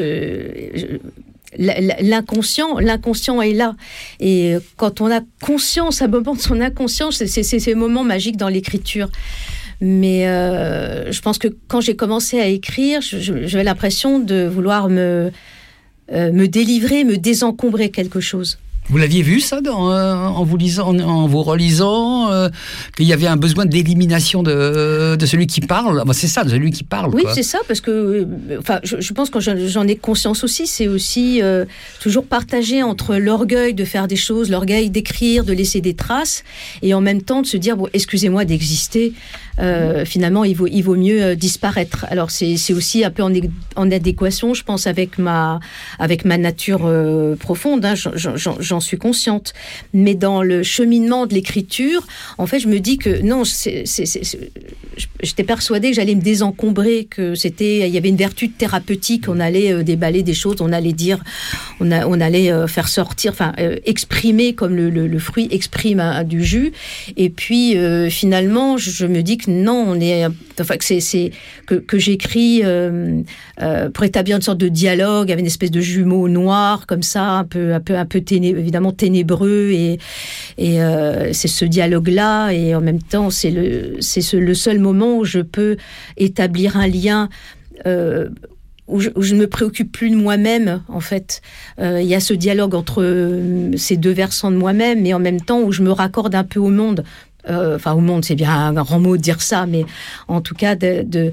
l'inconscient est là. Et quand on a conscience, à un moment de son inconscience, c'est ces moments magiques dans l'écriture. Mais je pense que quand j'ai commencé à écrire, j'avais l'impression de vouloir me délivrer, me désencombrer quelque chose. Vous l'aviez vu ça en vous lisant, en vous relisant, qu'il y avait un besoin d'élimination de celui qui parle. C'est ça, de celui qui parle. Oui, quoi. c'est ça, parce que je pense que j'en ai conscience aussi, c'est aussi toujours partager entre l'orgueil de faire des choses, l'orgueil d'écrire, de laisser des traces, et en même temps de se dire, bon, excusez-moi d'exister, finalement il vaut mieux disparaître. Alors c'est aussi un peu en adéquation, je pense, avec ma nature profonde, hein, j'en suis consciente. Mais dans le cheminement de l'écriture, en fait, je me dis que non, j'étais persuadée que j'allais me désencombrer, il y avait une vertu thérapeutique, on allait déballer des choses, on allait dire, on allait faire sortir, exprimer comme le fruit exprime du jus. Et puis finalement, je me dis que non, que j'écris pour établir une sorte de dialogue avec une espèce de jumeau noir comme ça, un peu évidemment ténébreux, et c'est ce dialogue-là, et en même temps c'est le seul moment où je peux établir un lien où je ne me préoccupe plus de moi-même, en fait. Il y a ce dialogue entre ces deux versants de moi-même, mais en même temps où je me raccorde un peu au monde. Au monde, c'est bien un grand mot de dire ça, mais en tout cas de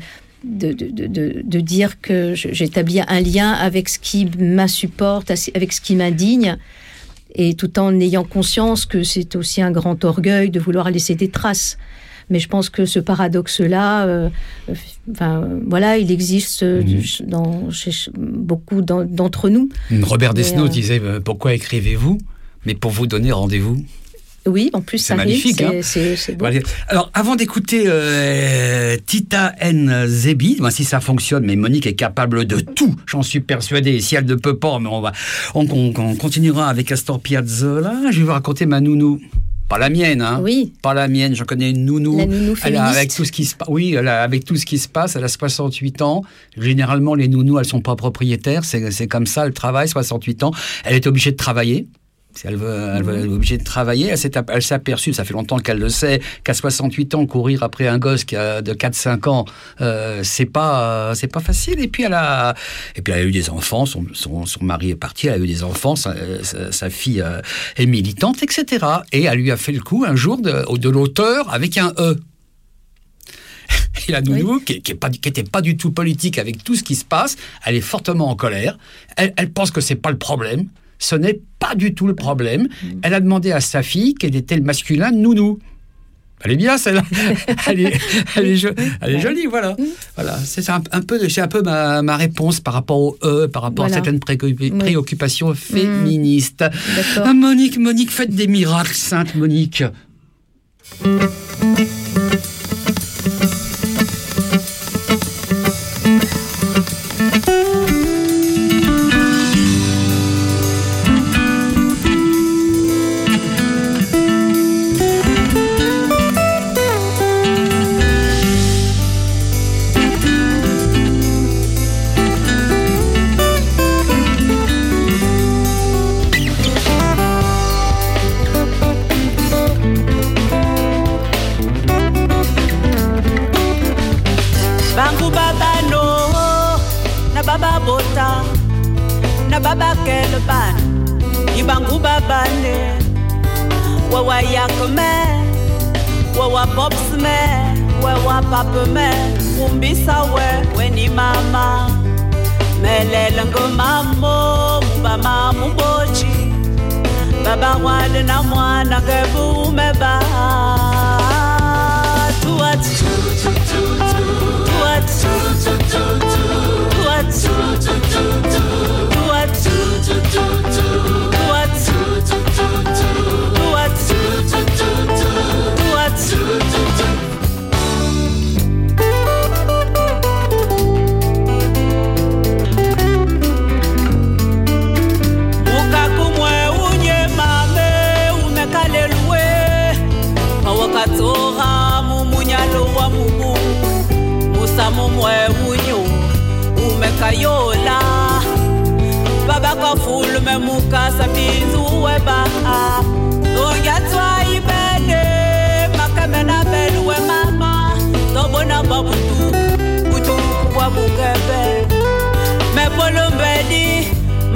dire que j'établis un lien avec ce qui m'insupporte, avec ce qui m'indigne, et tout en ayant conscience que c'est aussi un grand orgueil de vouloir laisser des traces. Mais je pense que ce paradoxe-là, il existe chez beaucoup d'entre nous. Robert Desnos disait « Pourquoi écrivez-vous ? Mais pour vous donner rendez-vous ». Oui, en plus, ça magnifique, arrive, c'est beau. Alors, avant d'écouter Tita Nzebi, si ça fonctionne, mais Monique est capable de tout, j'en suis persuadé. Si elle ne peut pas, mais on continuera avec Astor Piazzolla. Je vais vous raconter ma nounou. Pas la mienne, hein. Oui. Pas la mienne, j'en connais une nounou. La nounou féministe. Avec tout ce qui se passe. Oui, avec tout ce qui se passe, elle a 68 ans. Généralement, les nounous, elles sont pas propriétaires. C'est comme ça, elle travaille, 68 ans. Elle est obligée de travailler. Si elle est obligée de travailler, elle s'est aperçue, ça fait longtemps qu'elle le sait, qu'à 68 ans, courir après un gosse qui a de 4-5 ans, c'est pas facile. Et puis elle a eu des enfants, son mari est parti, elle a eu des enfants, sa fille est militante, etc. Et elle lui a fait le coup un jour de l'auteur avec un E. Et la nounou, qui était pas du tout politique avec tout ce qui se passe, elle est fortement en colère. Elle pense que c'est pas le problème. Ce n'est pas du tout le problème. Elle a demandé à sa fille quel était le masculin de nounou. Elle est bien, celle-là. Elle est jolie, voilà. Voilà. C'est un peu ma réponse par rapport au par rapport à certaines préoccupations féministes. Ah, Monique, faites des miracles, sainte Monique.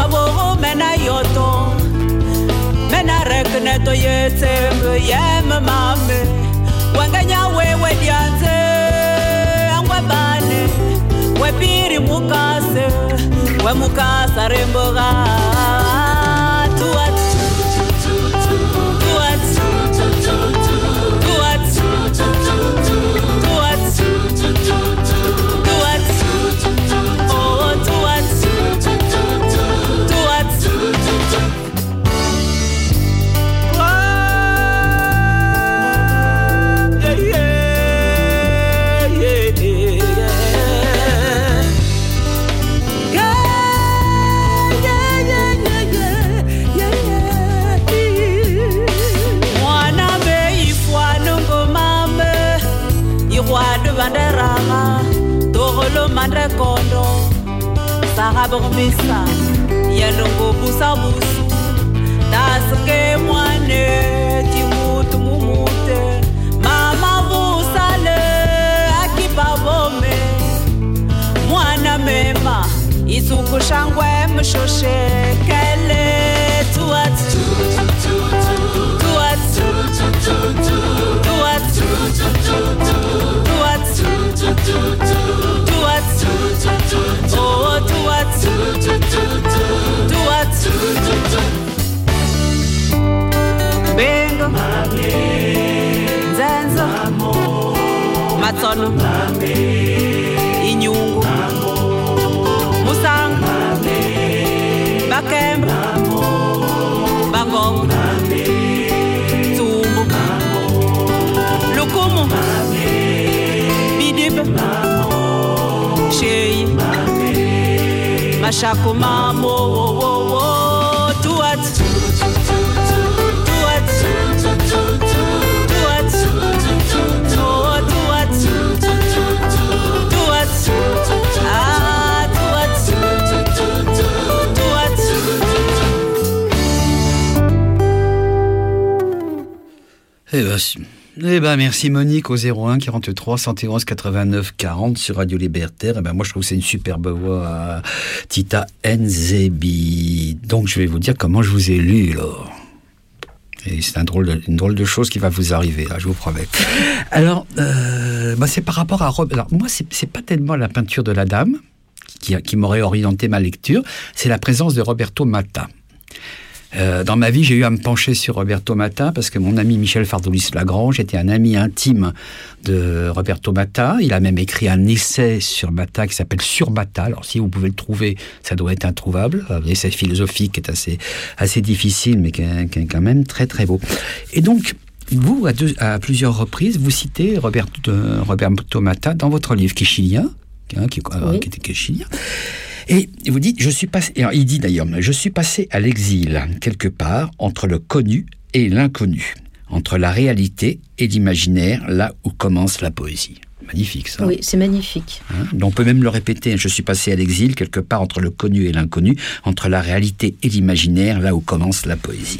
Aboro mena yoto mena rekne to yetse yem mame wanganya wewe dianze angwa bane we piri mukase we mukasa remboga tuat Mandre kondo sahabormisa yalongo busa busu daske mwane timutu mumute mama busale akipa bome mwana mema isuku shangwe mshoshe kele tuat Bengo Nzenzo Matsono Inyungu Musanga Bakemba Bangongo Tumbu Lukumu Bidibe Shei Mashako mamo Tuat Eh ben, merci Monique au 01 43 111 89 40 sur Radio Libertaire. Eh ben, moi je trouve que c'est une superbe voix, Tita Nzebi. Donc je vais vous dire comment je vous ai lu là. Et c'est une drôle de chose qui va vous arriver, là, je vous promets. Alors, c'est par rapport à Alors moi, c'est pas tellement la peinture de la dame qui m'aurait orienté ma lecture, c'est la présence de Roberto Matta. Dans ma vie, j'ai eu à me pencher sur Roberto Matta parce que mon ami Michel Fardoulis-Lagrange était un ami intime de Roberto Matta. Il a même écrit un essai sur Matta qui s'appelle Sur Matta. Alors, si vous pouvez le trouver, ça doit être introuvable. Un essai philosophique qui est assez difficile, mais qui est quand même très, très beau. Et donc, vous, à plusieurs reprises, vous citez Roberto Matta dans votre livre, qui est chilien, qui est chilien. Et vous dites, il dit d'ailleurs, je suis passé à l'exil, quelque part, entre le connu et l'inconnu, entre la réalité et l'imaginaire, là où commence la poésie. Magnifique, ça. Oui, c'est magnifique. On peut même le répéter, je suis passé à l'exil, quelque part, entre le connu et l'inconnu, entre la réalité et l'imaginaire, là où commence la poésie.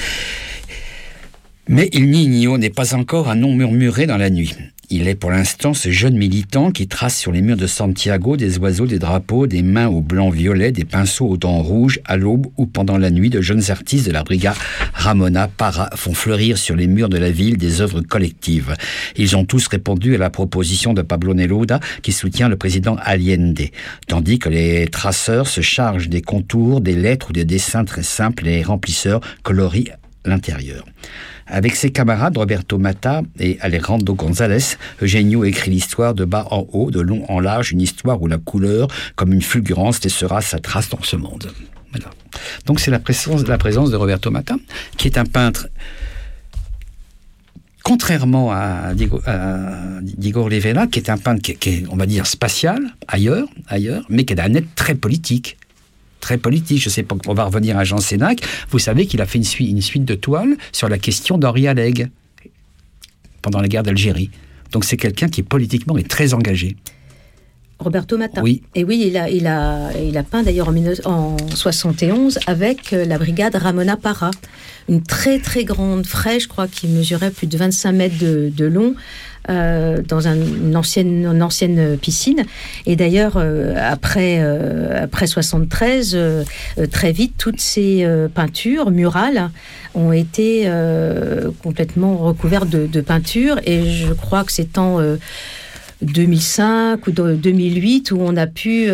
Mais Il Niño n'est pas encore un nom murmuré dans la nuit. Il est pour l'instant ce jeune militant qui trace sur les murs de Santiago des oiseaux, des drapeaux, des mains au blanc-violet, des pinceaux aux dents rouges, à l'aube ou pendant la nuit. De jeunes artistes de la brigade Ramona Parra font fleurir sur les murs de la ville des œuvres collectives. Ils ont tous répondu à la proposition de Pablo Neruda qui soutient le président Allende, tandis que les traceurs se chargent des contours, des lettres ou des dessins très simples et les remplisseurs colorient l'intérieur. Avec ses camarades Roberto Matta et Alejandro González, Eugenio écrit l'histoire de bas en haut, de long en large, une histoire où la couleur, comme une fulgurance, laissera sa trace dans ce monde. Voilà. Donc c'est la présence de Roberto Matta, qui est un peintre, contrairement à Diego Rivera, qui est un peintre qui est, on va dire, spatial, ailleurs, mais qui est d'un être très politique. Très politique. Je sais pas, on va revenir à Jean Sénac. Vous savez qu'il a fait une suite de toiles sur la question d'Henri Alleg pendant la guerre d'Algérie. Donc c'est quelqu'un qui politiquement est très engagé. Roberto Matta. Oui. Et oui, il a peint d'ailleurs en 1971 avec la brigade Ramona Parra. Une très très grande fraie, je crois, qui mesurait plus de 25 mètres de long, dans une ancienne piscine. Et d'ailleurs, après 73, très vite, toutes ces peintures murales ont été complètement recouvertes de peinture. Et je crois que c'est en 2005 ou 2008 où on a pu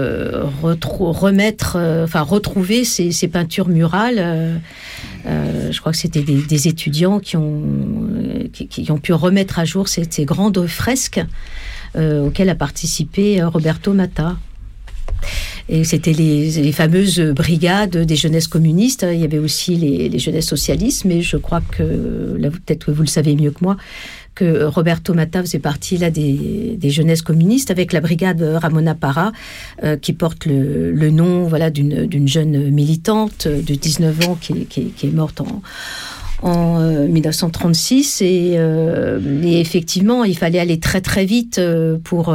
retrouver ces peintures murales. Je crois que c'était des étudiants qui ont pu remettre à jour ces grandes fresques auxquelles a participé Roberto Matta. Et c'était les fameuses brigades des jeunesses communistes. Il y avait aussi les jeunesses socialistes, mais je crois que, là, peut-être que vous le savez mieux que moi, que Roberto Matta faisait partie là des jeunesses communistes avec la brigade Ramona Parra, qui porte le nom d'une jeune militante de 19 ans qui est morte en 1936. Et effectivement, il fallait aller très très vite pour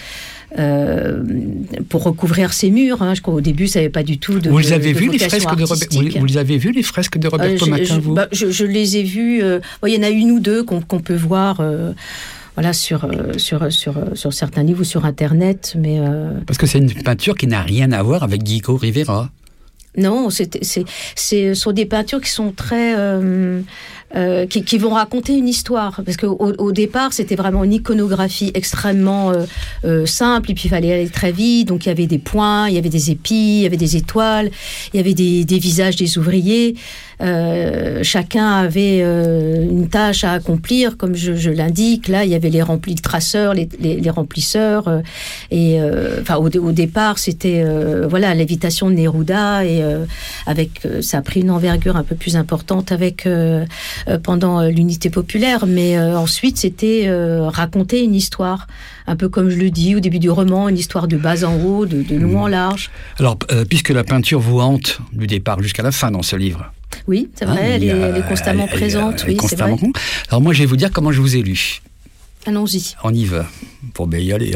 recouvrir ces murs. Je crois au début, ça n'avait pas du tout de. Vous les avez vus les fresques de Roberto Matta, vous ? Je les ai vus. Il y en a une ou deux qu'on peut voir. Sur certains livres ou sur Internet, mais parce que c'est une peinture qui n'a rien à voir avec Guico Rivera. Non, ce sont des peintures qui sont très qui vont raconter une histoire, parce qu'au départ c'était vraiment une iconographie extrêmement simple, et puis il fallait aller très vite, donc il y avait des points, il y avait des épis, il y avait des étoiles, il y avait des visages des ouvriers. Chacun avait une tâche à accomplir, comme je l'indique. Là, il y avait les traceurs, les remplisseurs, au départ, c'était l'invitation de Neruda, et ça a pris une envergure un peu plus importante pendant l'unité populaire, mais ensuite c'était raconter une histoire, un peu comme je le dis au début du roman, une histoire de bas en haut, de long en large. Alors, puisque la peinture vous hante du départ jusqu'à la fin dans ce livre. Oui, c'est vrai, elle est constamment présente. Oui, c'est vrai. Alors moi, je vais vous dire comment je vous ai lu. Allons-y. On y va, pour bien y aller.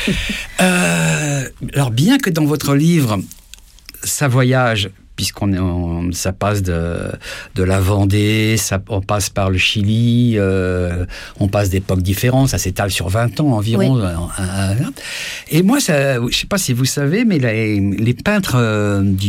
Alors, bien que dans votre livre, ça voyage, ça passe de la Vendée, on passe par le Chili, on passe d'époques différentes, ça s'étale sur 20 ans environ. Oui. Et moi, je ne sais pas si vous savez, mais les peintres du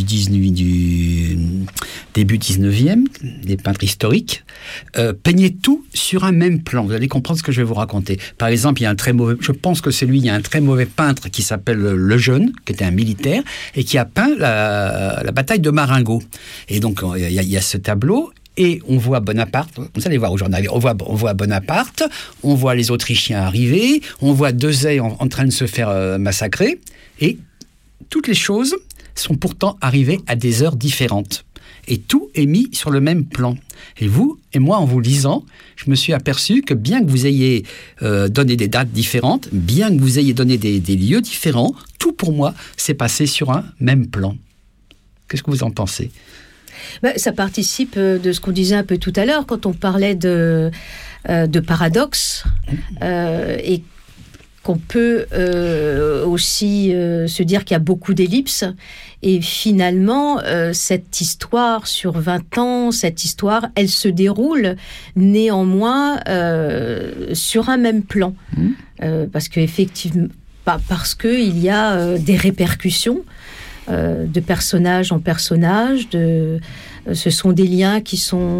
début 19e, les peintres historiques, peignaient tout sur un même plan. Vous allez comprendre ce que je vais vous raconter. Par exemple, il y a il y a un très mauvais peintre qui s'appelle Lejeune, qui était un militaire, et qui a peint la bataille de Marengo. Et donc, il y a ce tableau, et on voit Bonaparte. Vous allez voir au journal, on voit Bonaparte, on voit les Autrichiens arriver, on voit Desailles en train de se faire massacrer, et toutes les choses sont pourtant arrivées à des heures différentes. Et tout est mis sur le même plan. Et vous et moi, en vous lisant, je me suis aperçu que bien que vous ayez donné des dates différentes, bien que vous ayez donné des lieux différents, tout pour moi s'est passé sur un même plan. Qu'est-ce que vous en pensez ? Ça participe de ce qu'on disait un peu tout à l'heure, quand on parlait de paradoxe, et qu'on peut aussi se dire qu'il y a beaucoup d'ellipses. Et finalement, cette histoire sur 20 ans, elle se déroule néanmoins sur un même plan. Parce qu'effectivement, parce qu'il y a des répercussions de personnage en personnage, ce sont des liens qui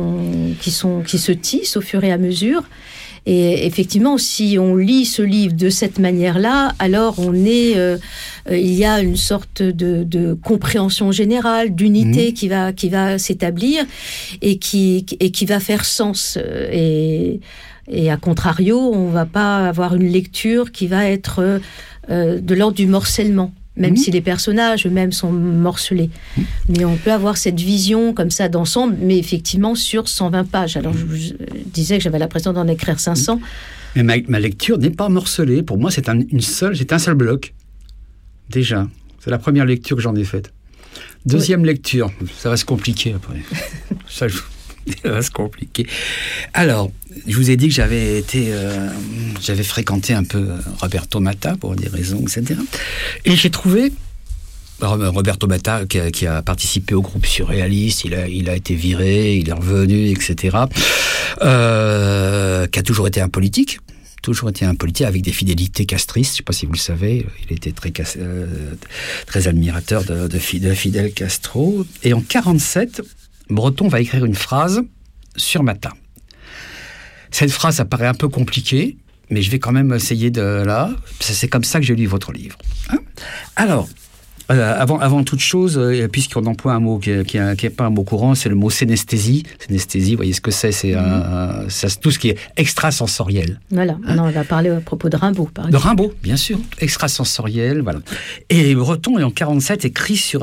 se tissent au fur et à mesure. Et effectivement, si on lit ce livre de cette manière-là, alors il y a une sorte de compréhension générale, d'unité qui va s'établir et qui va faire sens. Et à contrario, on va pas avoir une lecture qui va être de l'ordre du morcellement. Même si les personnages eux-mêmes sont morcelés. Mais on peut avoir cette vision comme ça d'ensemble, mais effectivement sur 120 pages. Alors je disais que j'avais l'impression d'en écrire 500. Mais ma lecture n'est pas morcelée. Pour moi, c'est un seul bloc. Déjà. C'est la première lecture que j'en ai faite. Deuxième lecture. Ça va se compliquer après. Ça, Ça va se compliquer. Alors, je vous ai dit que j'avais fréquenté un peu Roberto Matta pour des raisons, etc. Et j'ai trouvé Roberto Matta qui a participé au groupe surréaliste, il a été viré, il est revenu, etc. Qui a toujours été un politique avec des fidélités castristes. Je ne sais pas si vous le savez, il était très admirateur de Fidel Castro. Et en 1947, Breton va écrire une phrase sur Matta. Cette phrase, ça paraît un peu compliqué, mais je vais quand même essayer c'est comme ça que j'ai lu votre livre. Hein ? Alors, avant toute chose, puisqu'on emploie un mot qui est pas un mot courant, c'est le mot synesthésie. Synesthésie, vous voyez ce que c'est ? C'est tout ce qui est extrasensoriel. Voilà, hein ? On va parler à propos de Rimbaud, par exemple. De Rimbaud, bien sûr, extrasensoriel, voilà. Et Breton, en 1947, écrit sur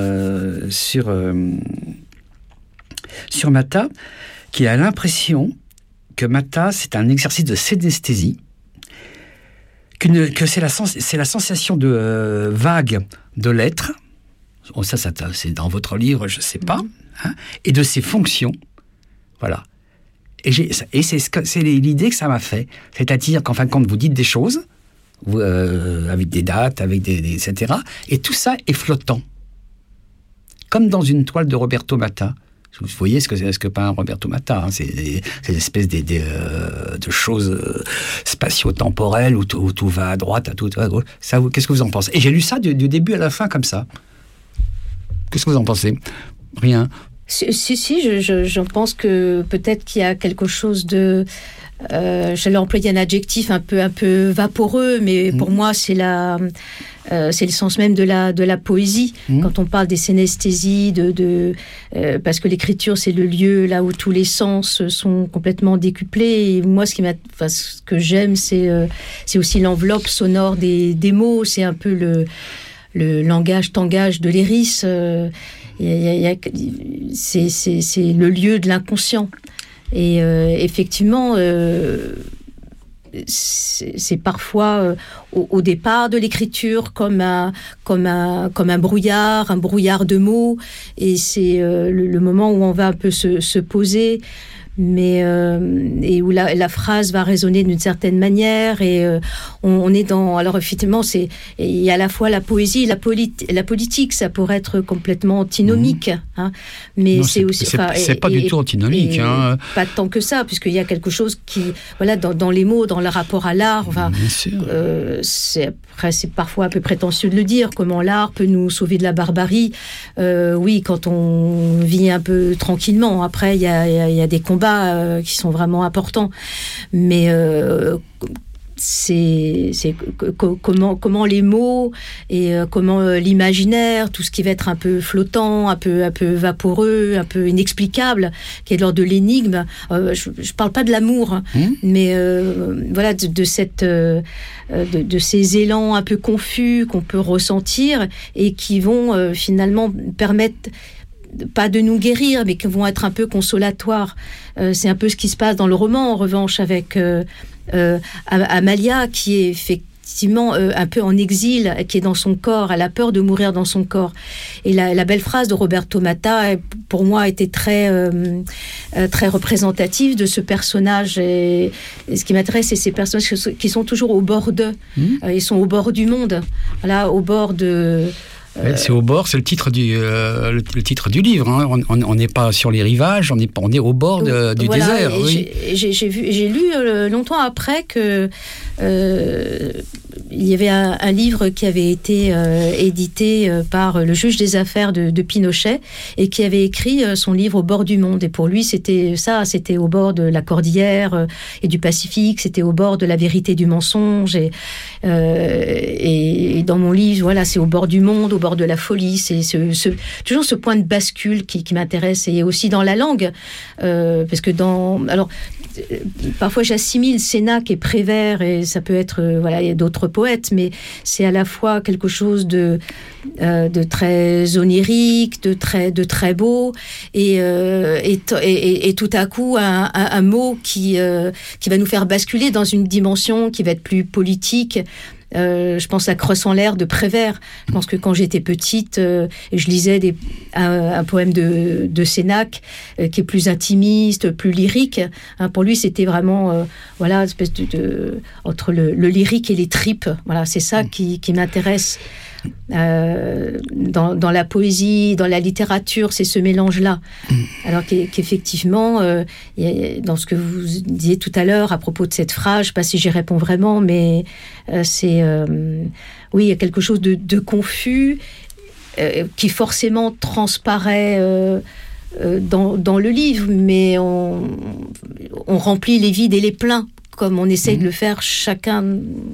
Matta, qu'il a l'impression que Matta, c'est un exercice de synesthésie, que c'est la sensation de vague de l'être, ça c'est dans votre livre, je ne sais pas, hein, et de ses fonctions, voilà. Et c'est l'idée que ça m'a fait, c'est-à-dire qu'en fin de compte, vous dites des choses, avec des dates, avec des etc., et tout ça est flottant, comme dans une toile de Roberto Matta. Vous voyez ce que peint Roberto Matta, hein, c'est des espèces de choses spatio-temporelles où tout va à droite, à tout à gauche. Ça, qu'est-ce que vous en pensez ? Et j'ai lu ça du début à la fin comme ça. Qu'est-ce que vous en pensez ? Rien. Si, je pense que peut-être qu'il y a quelque chose de... j'allais employer un adjectif un peu vaporeux, mais pour moi, c'est le sens même de la poésie. Quand on parle des synesthésies, parce que l'écriture, c'est le lieu là où tous les sens sont complètement décuplés. Et moi, ce que j'aime, c'est aussi l'enveloppe sonore des mots. C'est un peu le langage-tangage de l'iris. C'est le lieu de l'inconscient. Et effectivement, c'est parfois au départ de l'écriture comme un brouillard de mots, et c'est le moment où on va un peu se poser, mais et où la phrase va résonner d'une certaine manière, et on est dans... Alors effectivement, il y a à la fois la poésie et la politique, ça pourrait être complètement antinomique, hein, mais non, c'est aussi... C'est pas du tout antinomique. Hein. Pas tant que ça, puisqu'il y a quelque chose qui... Voilà, dans les mots, dans le rapport à l'art, enfin, c'est parfois un peu prétentieux de le dire, comment l'art peut nous sauver de la barbarie. Oui, quand on vit un peu tranquillement. Après, il y a des combats qui sont vraiment importants, mais c'est comment les mots et comment l'imaginaire, tout ce qui va être un peu flottant, un peu vaporeux, un peu inexplicable, qui est de l'ordre de l'énigme. Je parle pas de l'amour, hein, mais voilà, de ces élans un peu confus qu'on peut ressentir et qui vont finalement permettre pas de nous guérir, mais qui vont être un peu consolatoires. C'est un peu ce qui se passe dans le roman, en revanche, avec Amalia, qui est effectivement un peu en exil, qui est dans son corps, elle a peur de mourir dans son corps. Et la belle phrase de Roberto Matta, pour moi, était très représentative de ce personnage. Et ce qui m'intéresse, c'est ces personnages qui sont toujours au bord d'eux. Ils sont au bord du monde, voilà, au bord de... C'est au bord, c'est le titre du livre. Hein. On n'est pas sur les rivages, on est au bord du désert. Oui. J'ai lu longtemps après que il y avait un livre qui avait été édité par le juge des affaires de Pinochet, et qui avait écrit son livre Au bord du monde. Et pour lui, c'était au bord de la cordillère et du Pacifique, c'était au bord de la vérité du mensonge. Et dans mon livre, voilà, c'est au bord du monde, au bord de la folie. C'est toujours ce point de bascule qui m'intéresse, et aussi dans la langue, parce que parfois j'assimile Sénac et Prévert, et ça peut être il y a d'autres poètes, mais c'est à la fois quelque chose de très onirique, de très beau, et tout à coup un mot qui va nous faire basculer dans une dimension qui va être plus politique. Je pense à Crosse en l'air de Prévert. Je pense que quand j'étais petite, je lisais un poème de Sénac qui est plus intimiste, plus lyrique. Pour lui, c'était vraiment une espèce entre le lyrique et les tripes. Voilà, c'est ça qui m'intéresse. Dans la poésie, dans la littérature, c'est ce mélange-là. Alors qu'effectivement, dans ce que vous disiez tout à l'heure à propos de cette phrase, je ne sais pas si j'y réponds vraiment, mais oui, il y a quelque chose de confus qui forcément transparaît dans le livre, mais on remplit les vides et les pleins, comme on essaye de le faire chacun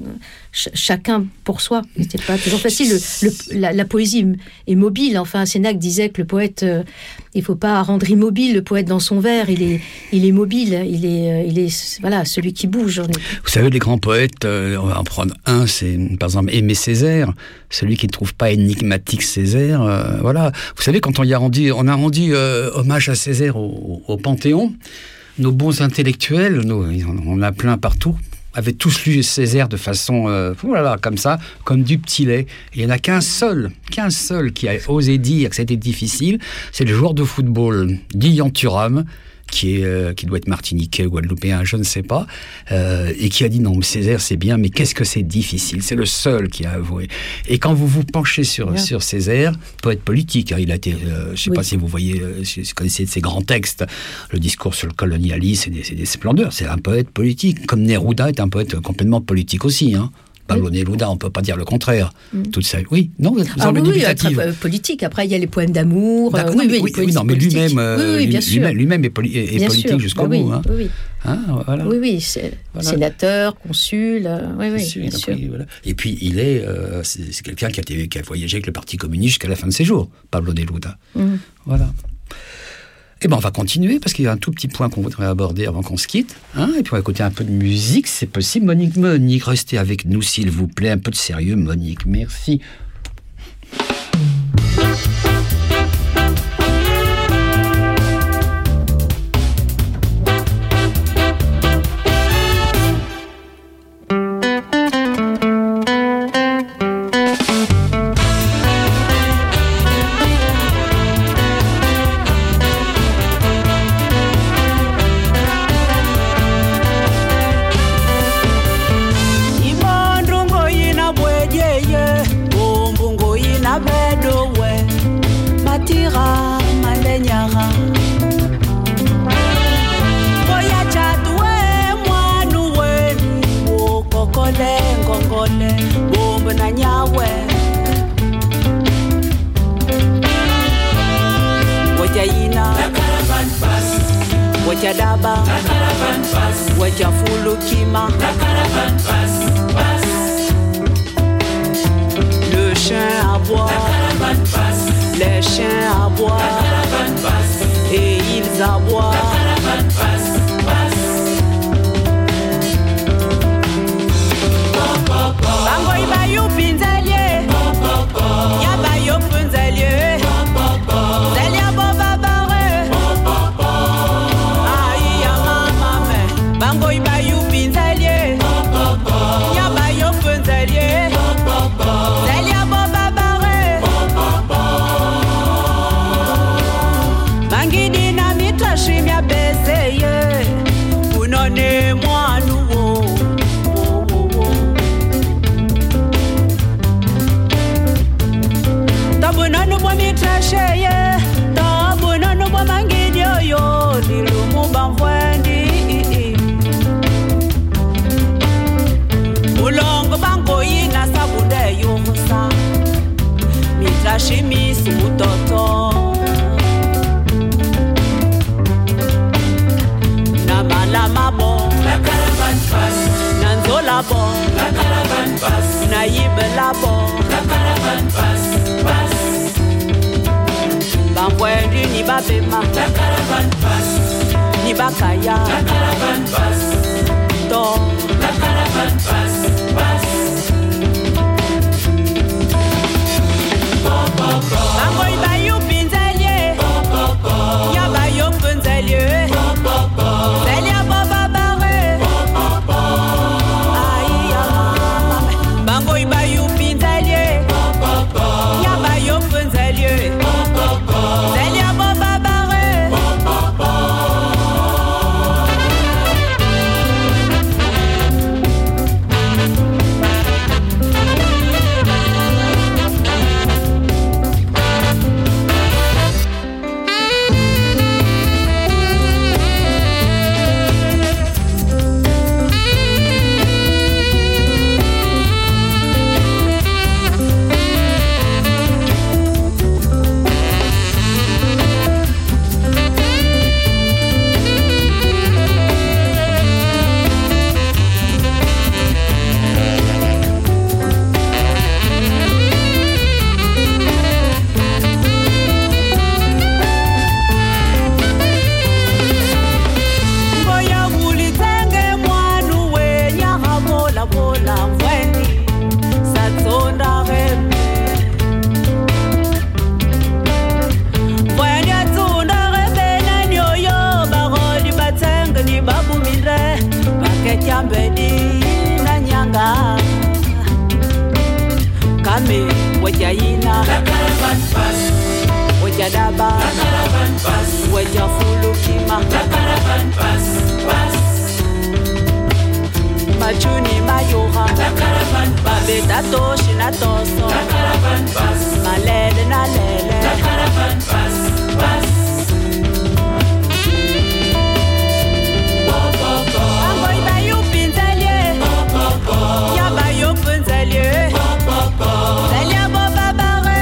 pour soi. C'est pas toujours facile. La poésie est mobile. Enfin, Sénac disait que le poète, il faut pas rendre immobile le poète dans son vers. Il est mobile. Il est celui qui bouge. Vous savez, les grands poètes, on va en prendre un, c'est par exemple Aimé Césaire, celui qui ne trouve pas énigmatique Césaire. Voilà. Vous savez, quand on a rendu hommage à Césaire au Panthéon, nos bons intellectuels, on a plein partout, avaient tous lu Césaire de façon, comme ça, comme du petit lait. Et il n'y en a qu'un seul qui a osé dire que c'était difficile, c'est le joueur de football, Lilian Thuram, qui doit être martiniquais ou guadeloupéen, je ne sais pas, et qui a dit non, mais Césaire c'est bien, mais qu'est-ce que c'est difficile. C'est le seul qui a avoué. Et quand vous vous penchez sur Césaire, poète politique, il a été, je ne sais pas si vous voyez, si vous connaissez ses grands textes, le discours sur le colonialisme, c'est des splendeurs, c'est un poète politique, comme Neruda est un poète complètement politique aussi, Pablo Neruda, on ne peut pas dire le contraire. Toute ça, oui, non, vous semblez dubitative. Politique. Après, il y a les poèmes d'amour. Mais lui-même est politique jusqu'au bout. Voilà. Oui, sénateur, consul. Bien sûr. Voilà. Et puis, c'est quelqu'un qui a voyagé avec le Parti communiste jusqu'à la fin de ses jours, Pablo Neruda. Voilà. Eh bien, on va continuer, parce qu'il y a un tout petit point qu'on voudrait aborder avant qu'on se quitte. Et puis, on va écouter un peu de musique, c'est possible. Monique, restez avec nous, s'il vous plaît. Un peu de sérieux, Monique. Merci. Le chien aboie, les chiens aboient, et ils aboient. Bango ibayu pinzelie, yabayu pinzelie, zelia boba bare, aïe ya mama me. Bango ibayu pinzelie, yabayu pinzelie, zelia boba bare. Mangidi na mitashi mya beseye, unone mwanu. Tabunanu bwa mitrasheye, tabunanu bwa mangidi oyo, nilumu bamvwendi. Ulongo bango yina sabunde yomusa, mitrashi misu mutoto. Namalama bon, la caravane passe. Nanzola bon, la caravane passe. Naïbela bon, la caravane passe. Bambwendi ni babema, la caravane passe. Ni bakaya, la caravane passe. Do, la caravane passe. Bango ibayu pinzelie, yabayu pinzelie, zelia boba bare. Aïe ya mama, bango beta toshi na toso. La caravane passe. Malele na lele. La caravane passe, passe. Bango iba yu pinzelye. Yaba yu pinzelye. Zelia bo babare.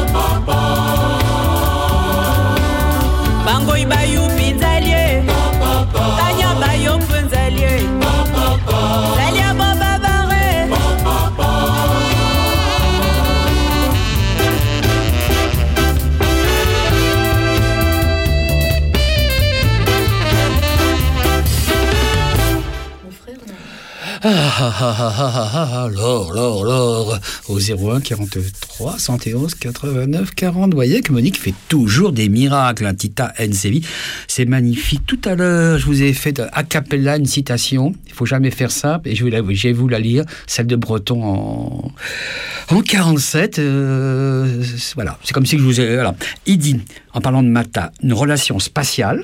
Bango iba yu pinzelye. Tanya ba yu pinzelye. Zelia bo babare. Alors, au 01 43 111 89 40. Vous voyez que Monique fait toujours des miracles. Tita Nsevi, c'est magnifique. Tout à l'heure, je vous ai fait a cappella une citation. Il ne faut jamais faire ça. Et je vais vous la lire, celle de Breton en 47. Voilà, c'est comme si je vous ai... Voilà. Il dit, en parlant de Mata, une relation spatiale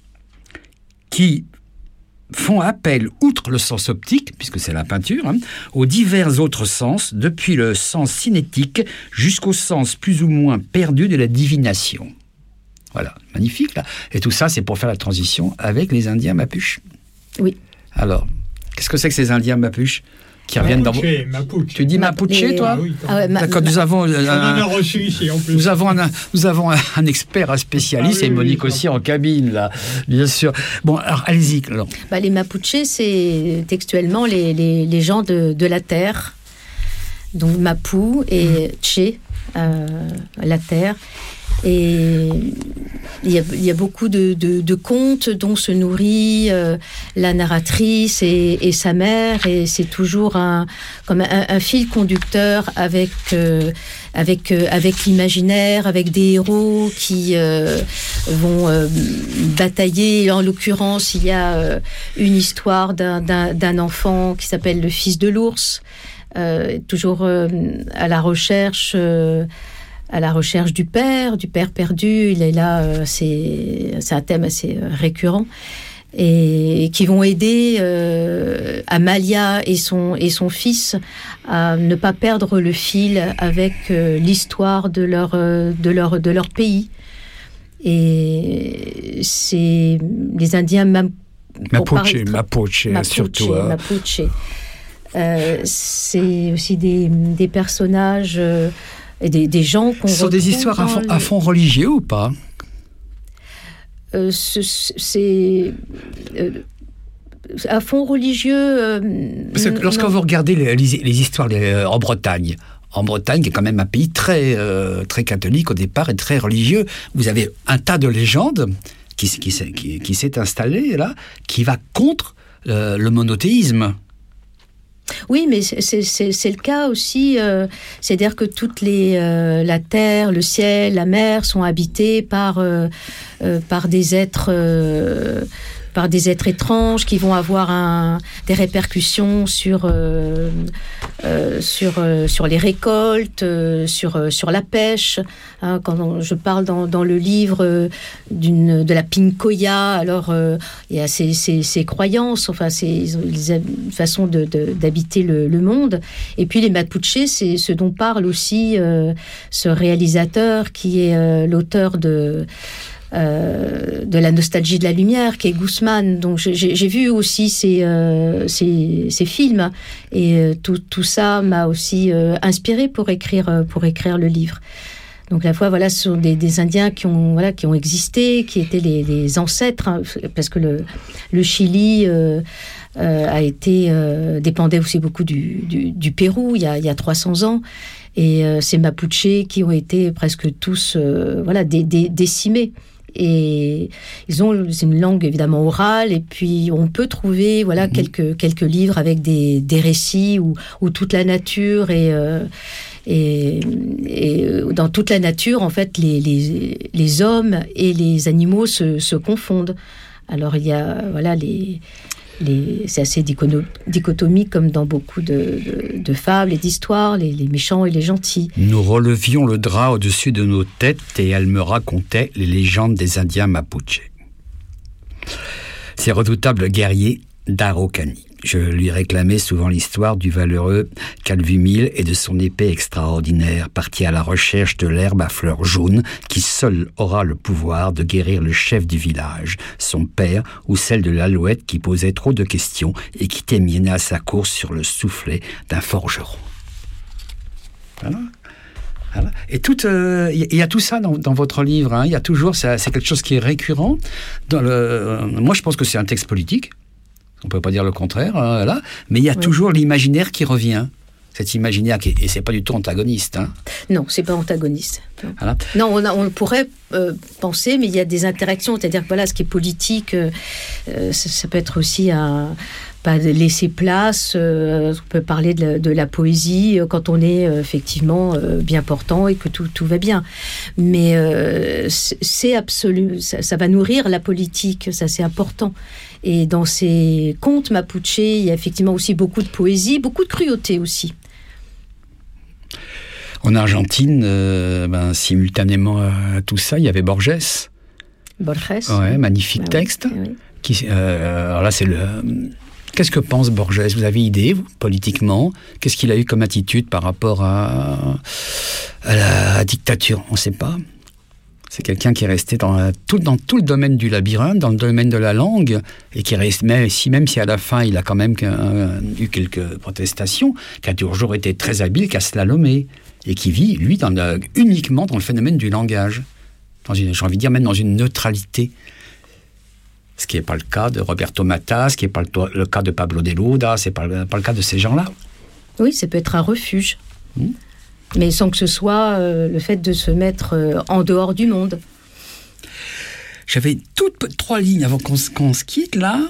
qui font appel, outre le sens optique, puisque c'est la peinture, aux divers autres sens, depuis le sens cinétique jusqu'au sens plus ou moins perdu de la divination. Voilà, magnifique, là. Et tout ça, c'est pour faire la transition avec les Indiens Mapuche. Oui. Alors, qu'est-ce que c'est que ces Indiens Mapuche qui reviennent dans... Mapuche. Tu dis Mapuche, toi? Oui, d'accord, nous avons... on en a reçu ici, en plus. Nous avons un expert, un spécialiste, et Monique aussi en cabine, là, bien sûr. Bon, alors, allez-y, alors. Les Mapuche, c'est textuellement les gens de la terre. Donc, Mapu et Tché, la terre. Et il y a beaucoup de contes dont se nourrit la narratrice et sa mère, et c'est toujours comme un fil conducteur avec l'imaginaire, avec des héros qui vont batailler. En l'occurrence, il y a une histoire d'un enfant qui s'appelle le fils de l'ours, toujours à la recherche du père perdu. Il est là, c'est un thème assez récurrent, et qui vont aider Amalia et son fils à ne pas perdre le fil avec l'histoire de leur pays. Et c'est les Indiens Mapuche surtout. Mapuche. C'est aussi des personnages... et des gens qu'on... Ce sont des histoires à fond religieux ou pas? C'est à fond religieux. Parce que lorsque vous regardez les histoires en Bretagne, qui est quand même un pays très, très catholique au départ et très religieux, vous avez un tas de légendes qui s'est installé là, qui va contre le monothéisme. Oui, mais c'est le cas aussi. C'est-à-dire que toutes la terre, le ciel, la mer sont habités par des êtres étranges qui vont avoir des répercussions sur les récoltes, sur la pêche. Quand je parle dans le livre de la Pincoya, alors il y a ces croyances, enfin ils ont une façon d'habiter le monde. Et puis les Mapuche, c'est ce dont parle aussi ce réalisateur qui est l'auteur de la nostalgie de la lumière, qui est Guzman. Donc j'ai vu aussi ces films, et tout ça m'a aussi inspiré pour écrire le livre. Donc la fois, voilà, ce sont des Indiens qui ont existé, qui étaient les ancêtres, parce que le Chili dépendait aussi beaucoup du Pérou il y a 300 ans. Et ces Mapuche qui ont été presque tous décimés. Et c'est une langue évidemment orale, et puis on peut trouver quelques livres avec des récits où toute la nature et dans toute la nature, en fait, les hommes et les animaux se confondent. Alors il y a c'est assez dichotomique, comme dans beaucoup de fables et d'histoires, les méchants et les gentils. Nous relevions le drap au-dessus de nos têtes et elle me racontait les légendes des Indiens Mapuche. Ces redoutables guerriers d'Araucanie. Je lui réclamais souvent l'histoire du valeureux Calvumil et de son épée extraordinaire, parti à la recherche de l'herbe à fleurs jaunes, qui seule aura le pouvoir de guérir le chef du village, son père, ou celle de l'Alouette qui posait trop de questions et qui terminait à sa course sur le soufflet d'un forgeron. Voilà. Voilà. Et il y a tout ça dans votre livre. Hein. Il y a toujours, c'est quelque chose qui est récurrent. Moi, je pense que c'est un texte politique. On ne peut pas dire le contraire, là. Mais il y a toujours l'imaginaire qui revient. Cet imaginaire et c'est pas du tout antagoniste. Hein. Non, c'est pas antagoniste. Non, voilà. Non on pourrait penser, mais il y a des interactions. C'est-à-dire que voilà, ce qui est politique, ça peut être aussi pas laisser place. On peut parler de la poésie quand on est effectivement bien portant et que tout va bien. Mais c'est absolu. Ça va nourrir la politique. Ça, c'est important. Et dans ces contes mapuche, il y a effectivement aussi beaucoup de poésie, beaucoup de cruauté aussi. En Argentine, simultanément à tout ça, il y avait Borges. Borges. Ouais, magnifique texte. Oui. Alors là, c'est Qu'est-ce que pense Borges ? Vous avez idée, vous, politiquement ? Qu'est-ce qu'il a eu comme attitude par rapport à la dictature ? On ne sait pas. C'est quelqu'un qui est resté dans tout le domaine du labyrinthe, dans le domaine de la langue, et qui reste, même si à la fin il a quand même eu quelques protestations, qui a toujours été très habile, qui a slalomé, et qui vit, lui, uniquement dans le phénomène du langage. J'ai envie de dire même dans une neutralité. Ce qui n'est pas le cas de Roberto Matas, ce qui n'est pas le cas de Pablo Neruda, ce n'est pas le cas de ces gens-là. Oui, ça peut être un refuge. Mais sans que ce soit le fait de se mettre en dehors du monde. J'avais toutes 3 lignes avant qu'on se quitte, là.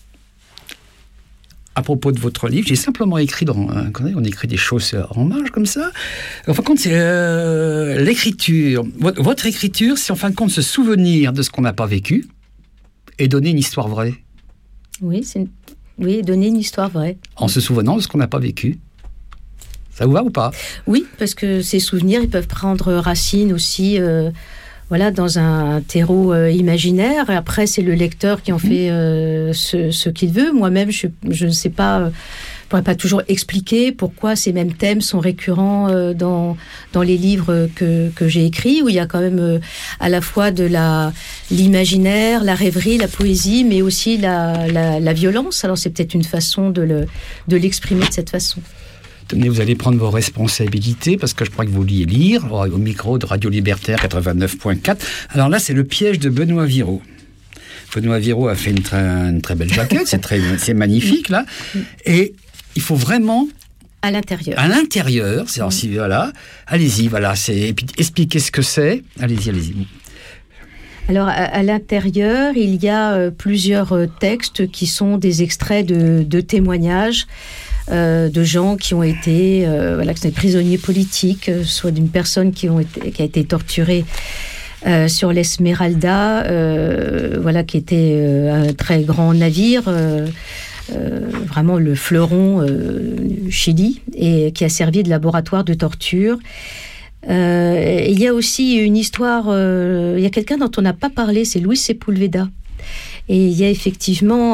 À propos de votre livre, j'ai simplement écrit on écrit des choses en marge, comme ça. En fin de compte, c'est l'écriture. Votre écriture, c'est en fin de compte se souvenir de ce qu'on n'a pas vécu et donner une histoire vraie. Oui, donner une histoire vraie. En se souvenant de ce qu'on n'a pas vécu. Ça vous va ou pas ? Oui, parce que ces souvenirs, ils peuvent prendre racine aussi dans un terreau imaginaire. Et après, c'est le lecteur qui en fait ce qu'il veut. Moi-même, je ne sais pas, je ne pourrais pas toujours expliquer pourquoi ces mêmes thèmes sont récurrents dans les livres que j'ai écrits, où il y a quand même à la fois de l'imaginaire, la rêverie, la poésie, mais aussi la violence. Alors, c'est peut-être une façon de l'exprimer de cette façon. Vous allez prendre vos responsabilités, parce que je crois que vous vouliez lire au micro de Radio Libertaire 89.4. Alors là, c'est le piège de Benoît Viraud. Benoît Viraud a fait une très belle jaquette, c'est magnifique, là. Et il faut vraiment... À l'intérieur. À l'intérieur, voilà. Allez-y, voilà. Et puis expliquez ce que c'est. Allez-y. Alors, à l'intérieur, il y a plusieurs textes qui sont des extraits de témoignages de gens qui ont été qui sont des prisonniers politiques, soit d'une personne qui a été torturée sur l'Esmeralda, qui était un très grand navire, vraiment le fleuron du Chili, et qui a servi de laboratoire de torture. Il y a aussi une histoire, il y a quelqu'un dont on n'a pas parlé, c'est Luis Sepulveda. Et il y a effectivement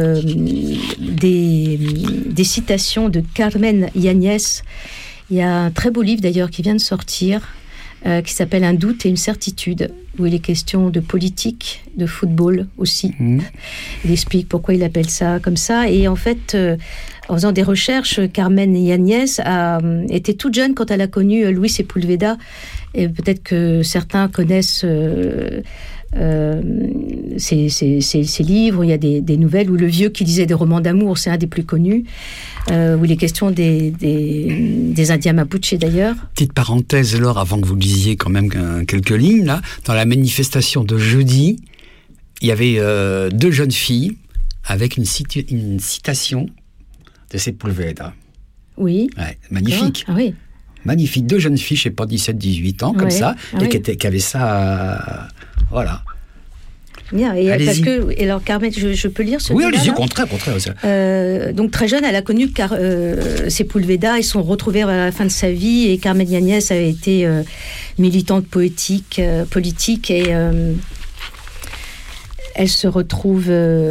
des citations de Carmen Yáñez. Il y a un très beau livre d'ailleurs qui vient de sortir, qui s'appelle Un doute et une certitude, où il est question de politique, de football aussi. Il explique pourquoi il appelle ça comme ça. Et en fait, en faisant des recherches, Carmen Yáñez était toute jeune quand elle a connu Luis Sepulveda. Et peut-être que certains connaissent... ces livres, il y a des nouvelles, ou Le vieux qui lisait des romans d'amour, c'est un des plus connus, où il est question des Indiens Mapuche d'ailleurs. Petite parenthèse, Laure, avant que vous lisiez quand même quelques lignes, là, dans la manifestation de jeudi, il y avait 2 jeunes filles avec une citation de Sepulveda. Oui. Ouais, magnifique. Ah oui. Magnifique. 2 jeunes filles, je ne sais pas, 17-18 ans, comme ça, et qui avaient ça... Voilà. Bien, et alors Carmen, je peux lire ce livre-là ? Oui, allez-y, au contraire. Donc très jeune, elle a connu Sepulveda, ils sont retrouvés à la fin de sa vie, et Carmen Yáñez avait été militante politique, et elle se retrouve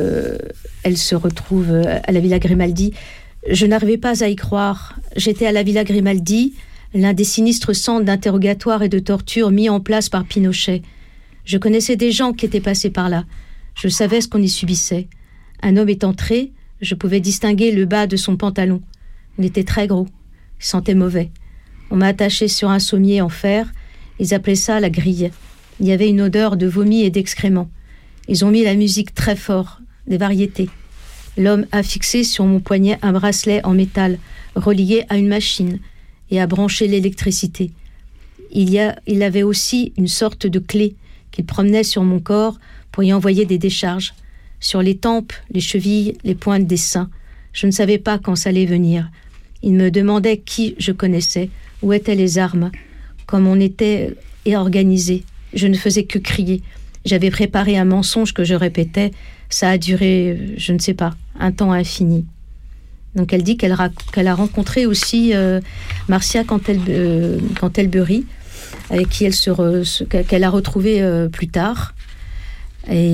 à la Villa Grimaldi. Je n'arrivais pas à y croire. J'étais à la Villa Grimaldi, l'un des sinistres centres d'interrogatoire et de torture mis en place par Pinochet. Je connaissais des gens qui étaient passés par là. Je savais ce qu'on y subissait. Un homme est entré, je pouvais distinguer le bas de son pantalon. Il était très gros, il sentait mauvais. On m'a attaché sur un sommier en fer, ils appelaient ça la grille. Il y avait une odeur de vomi et d'excréments. Ils ont mis la musique très fort, des variétés. L'homme a fixé sur mon poignet un bracelet en métal, relié à une machine, et a branché l'électricité. Il avait aussi une sorte de clé qu'il promenait sur mon corps pour y envoyer des décharges. Sur les tempes, les chevilles, les pointes des seins. Je ne savais pas quand ça allait venir. Il me demandait qui je connaissais, où étaient les armes, comment on était organisé. Je ne faisais que crier. J'avais préparé un mensonge que je répétais. Ça a duré, je ne sais pas, un temps infini. Donc elle dit qu'elle a rencontré aussi Marcia Cantelbury, avec qui qu'elle a retrouvée plus tard. Et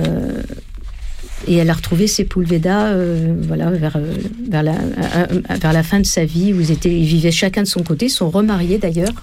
elle a retrouvé Sepúlveda vers la fin de sa vie, où ils vivaient chacun de son côté, sont remariés d'ailleurs.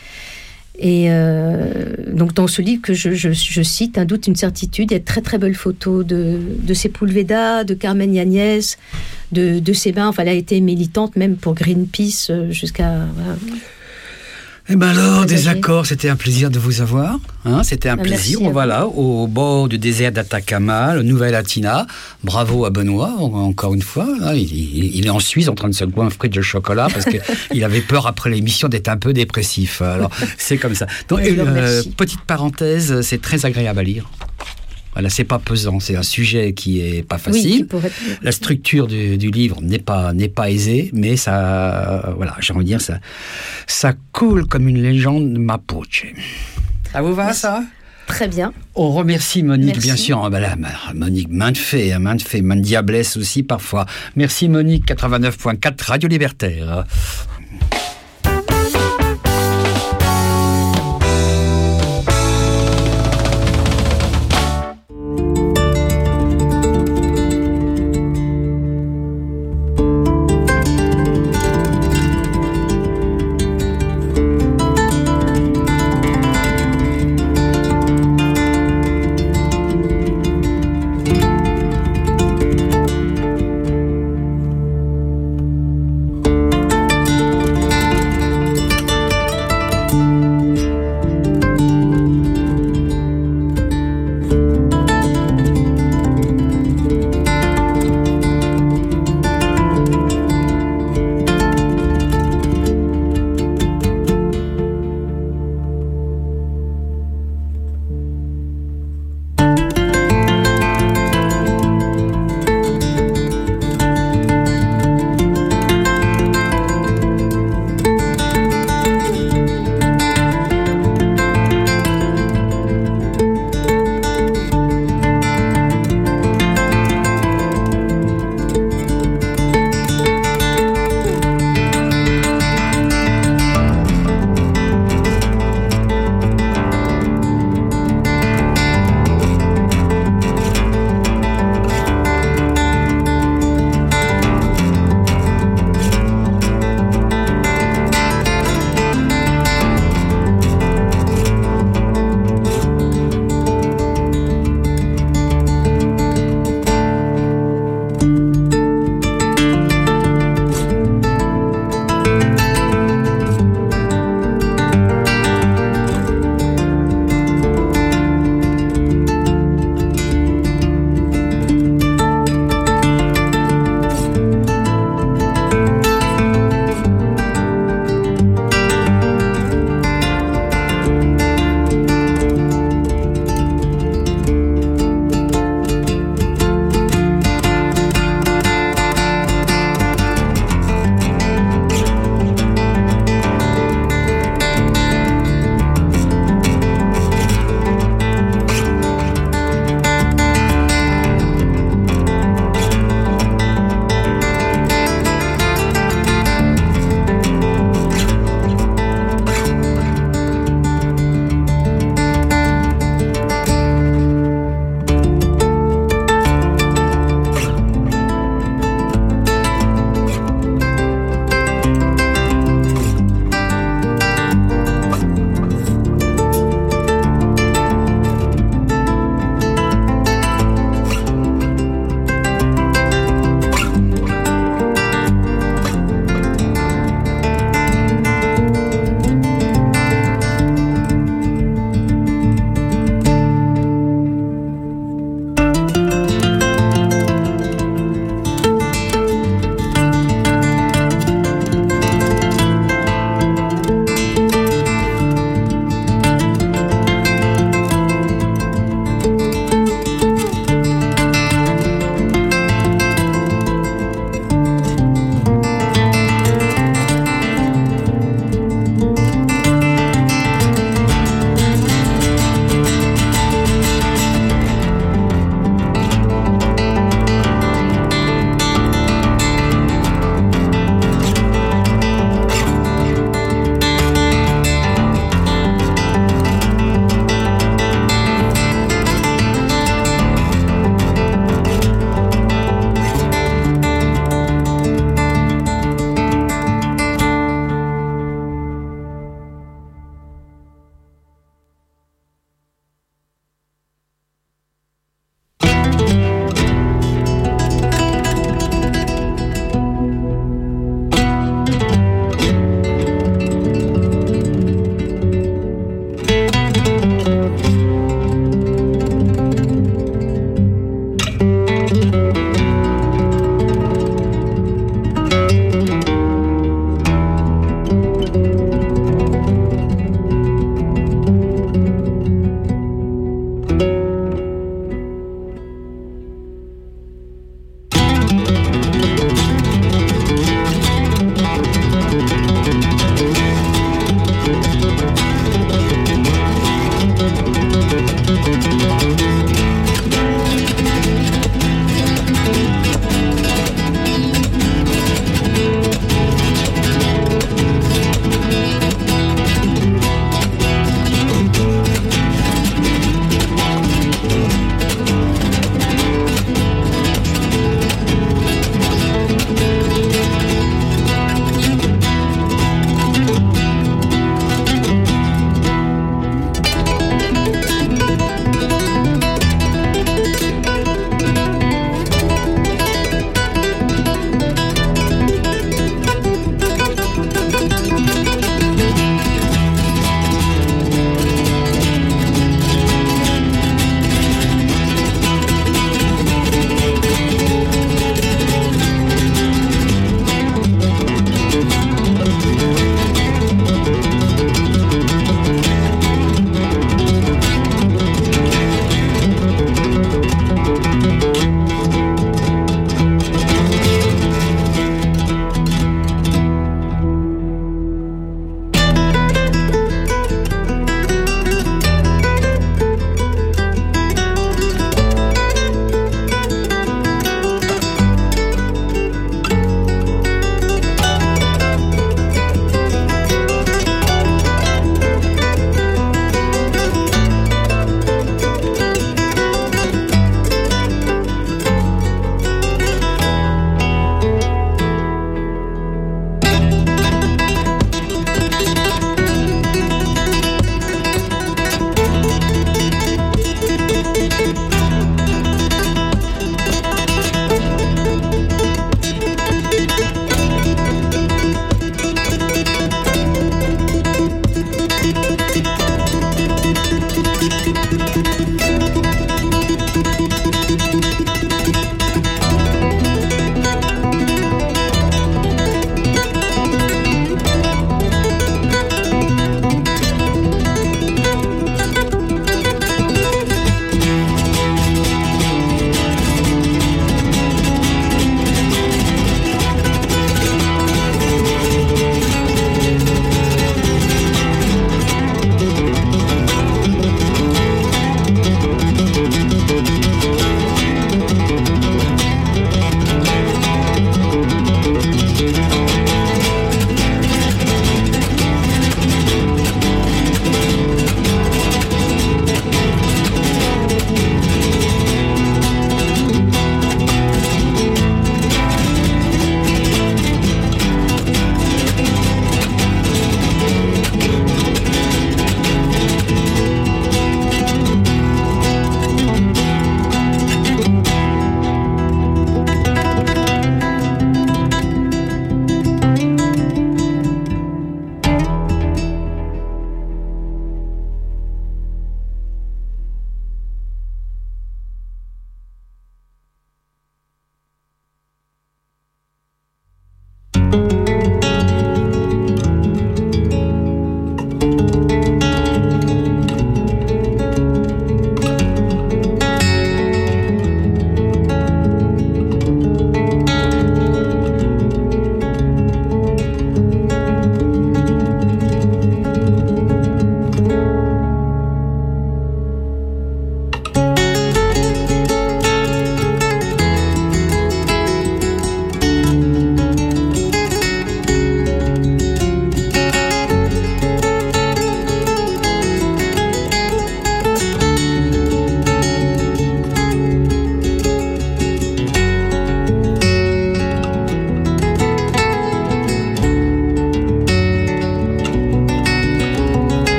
Et donc dans ce livre que je cite, Un doute, une certitude, il y a de très très belles photos de Sepúlveda, de Carmen Yañez, de ses bains. Enfin, elle a été militante même pour Greenpeace jusqu'à... Voilà. Eh ben alors, des accords, c'était un plaisir de vous avoir. C'était un plaisir. Voilà, au bord du désert d'Atacama, le Nouvel Atina. Bravo à Benoît, encore une fois. Il est en Suisse en train de se goinfrer de chocolat parce qu'il avait peur après l'émission d'être un peu dépressif. Alors, c'est comme ça. Donc, petite parenthèse, c'est très agréable à lire. Voilà, c'est pas pesant, c'est un sujet qui est pas facile. Oui, la structure du livre n'est pas aisée, mais ça, voilà, j'ai envie de dire ça coule comme une légende mapuche. Ça vous va, ça? Très bien. On remercie Monique, Merci. Bien sûr. Monique, maintes fait, diablesse aussi parfois. Merci Monique, 89.4 Radio Libertaire.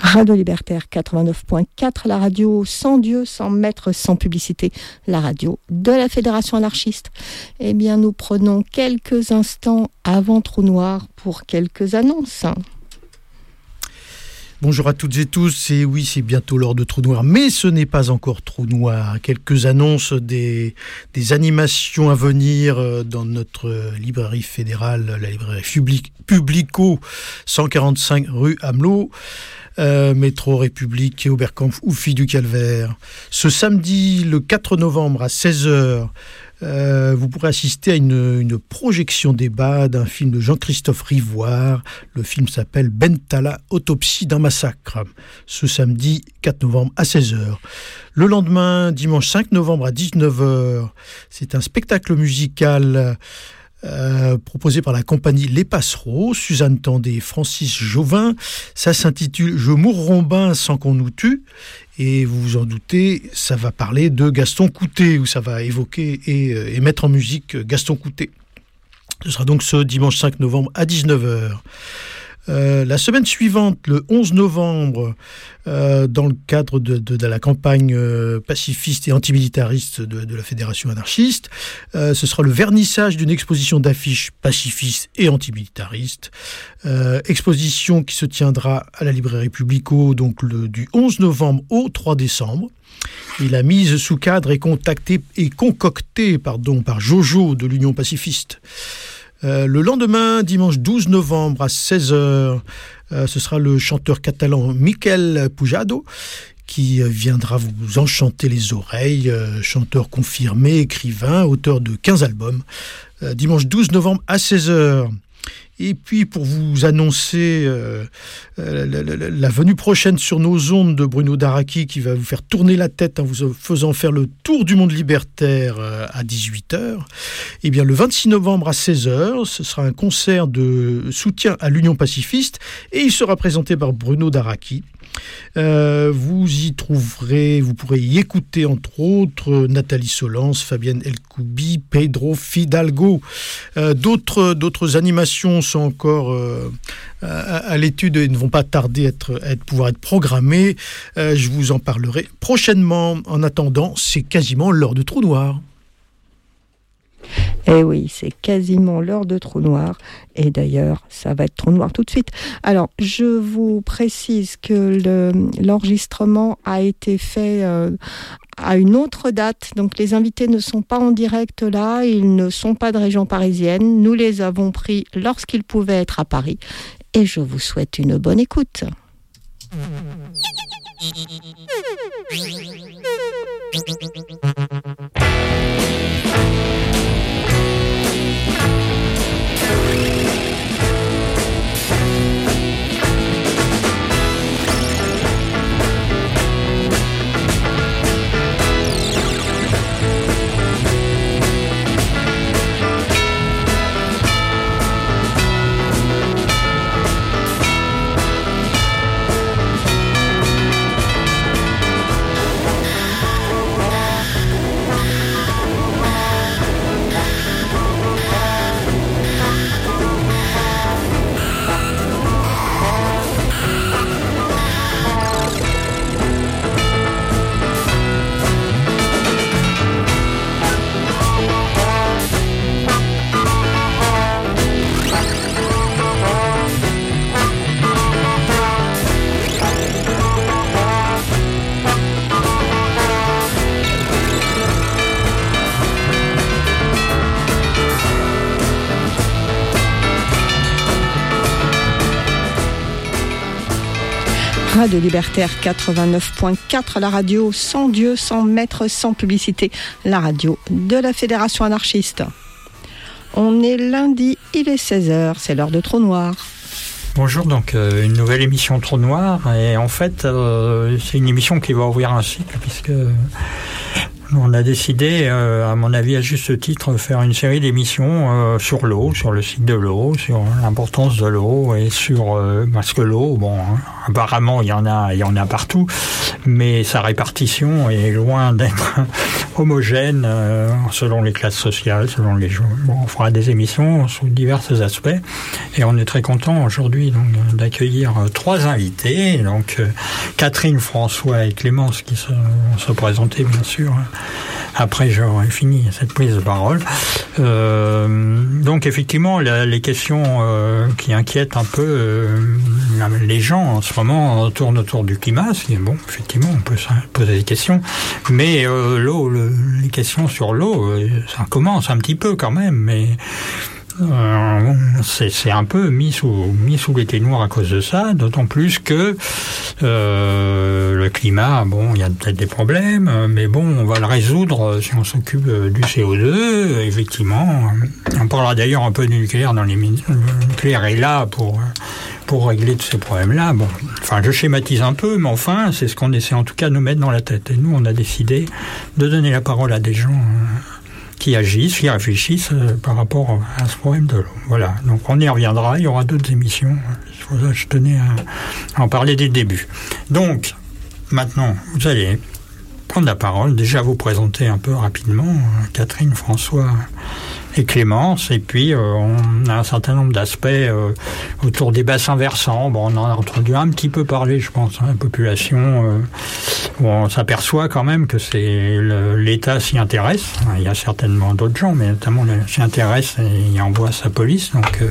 Radio Libertaire 89.4, la radio sans Dieu, sans maître, sans publicité, la radio de la Fédération anarchiste. Eh bien, nous prenons quelques instants avant Trou Noir pour quelques annonces. Bonjour à toutes et tous, et oui, c'est bientôt l'heure de Trou Noir, mais ce n'est pas encore Trou Noir. Quelques annonces des animations à venir dans notre librairie fédérale, la librairie Publico, 145 rue Amelot, métro République et Oberkampf ou Filles du Calvaire. Ce samedi, le 4 novembre à 16h, vous pourrez assister à une projection débat d'un film de Jean-Christophe Rivoire. Le film s'appelle Bentala, autopsie d'un massacre. Ce samedi 4 novembre à 16h. Le lendemain, dimanche 5 novembre à 19h, c'est un spectacle musical proposé par la compagnie Les Passereaux, Suzanne Tendé et Francis Jovin. Ça s'intitule « Je mourrombain sans qu'on nous tue ». Et vous vous en doutez, ça va parler de Gaston Coutet, ou ça va évoquer et mettre en musique Gaston Coutet. Ce sera donc ce dimanche 5 novembre à 19h. La semaine suivante, le 11 novembre, dans le cadre de la campagne pacifiste et antimilitariste de la Fédération anarchiste, ce sera le vernissage d'une exposition d'affiches pacifistes et antimilitaristes. Exposition qui se tiendra à la librairie Publico donc du 11 novembre au 3 décembre. Et la mise sous cadre est concoctée par Jojo de l'Union pacifiste. Le lendemain, dimanche 12 novembre à 16h, ce sera le chanteur catalan Miquel Pujado qui viendra vous enchanter les oreilles, chanteur confirmé, écrivain, auteur de 15 albums. Dimanche 12 novembre à 16h. Et puis, pour vous annoncer la venue prochaine sur nos ondes de Bruno Daraki, qui va vous faire tourner la tête en vous faisant faire le tour du monde libertaire à 18h, eh bien, le 26 novembre à 16h, ce sera un concert de soutien à l'Union pacifiste, et il sera présenté par Bruno Daraki. Vous pourrez y écouter entre autres Nathalie Solance, Fabienne Elkoubi, Pedro Fidalgo. D'autres animations sont encore à l'étude et ne vont pas tarder à pouvoir être programmées. Je vous en parlerai prochainement. En attendant, c'est quasiment l'heure de Trou Noir. Eh oui, c'est quasiment l'heure de Trou Noir. Et d'ailleurs, ça va être Trou Noir tout de suite. Alors, je vous précise que l'enregistrement a été fait à une autre date. Donc, les invités ne sont pas en direct là. Ils ne sont pas de région parisienne. Nous les avons pris lorsqu'ils pouvaient être à Paris. Et je vous souhaite une bonne écoute. Radio Libertaire 89.4, la radio sans Dieu, sans maître, sans publicité, la radio de la Fédération anarchiste. On est lundi, il est 16h, c'est l'heure de Trou Noir. Bonjour, donc une nouvelle émission Trou Noir, et en fait c'est une émission qui va ouvrir un cycle puisque On a décidé, à mon avis, à juste titre, de faire une série d'émissions sur l'eau, sur le cycle de l'eau, sur l'importance de l'eau et sur parce que l'eau, bon, apparemment il y en a partout, mais sa répartition est loin d'être homogène selon les classes sociales, selon les gens. Bon, on fera des émissions sous divers aspects et on est très content aujourd'hui donc d'accueillir 3 invités, donc Catherine, François et Clémence qui vont se présenter bien sûr. Après, j'aurai fini cette prise de parole. Donc, effectivement, les questions qui inquiètent un peu les gens en ce moment tournent autour du climat. Bon, effectivement, on peut se poser des questions. Mais l'eau, les questions sur l'eau, ça commence un petit peu quand même, mais... c'est un peu mis sous les ténoirs à cause de ça, d'autant plus que le climat, bon, il y a peut-être des problèmes, mais bon, on va le résoudre si on s'occupe du CO2, effectivement. On parlera d'ailleurs un peu du nucléaire dans les minutes. Le nucléaire est là pour régler tous ces problèmes-là. Bon, enfin, je schématise un peu, mais enfin, c'est ce qu'on essaie en tout cas de nous mettre dans la tête. Et nous, on a décidé de donner la parole à des gens qui agissent, qui réfléchissent par rapport à ce problème de l'eau. Voilà, donc on y reviendra, il y aura d'autres émissions. Je tenais à en parler dès le début. Donc, maintenant, vous allez prendre la parole, déjà vous présenter un peu rapidement Catherine, François et Clémence, et puis on a un certain nombre d'aspects autour des bassins versants. Bon, on en a entendu un petit peu parler, je pense, la population. On s'aperçoit quand même que l'État s'y intéresse. Il y a certainement d'autres gens, mais notamment s'y intéresse et il envoie sa police. Donc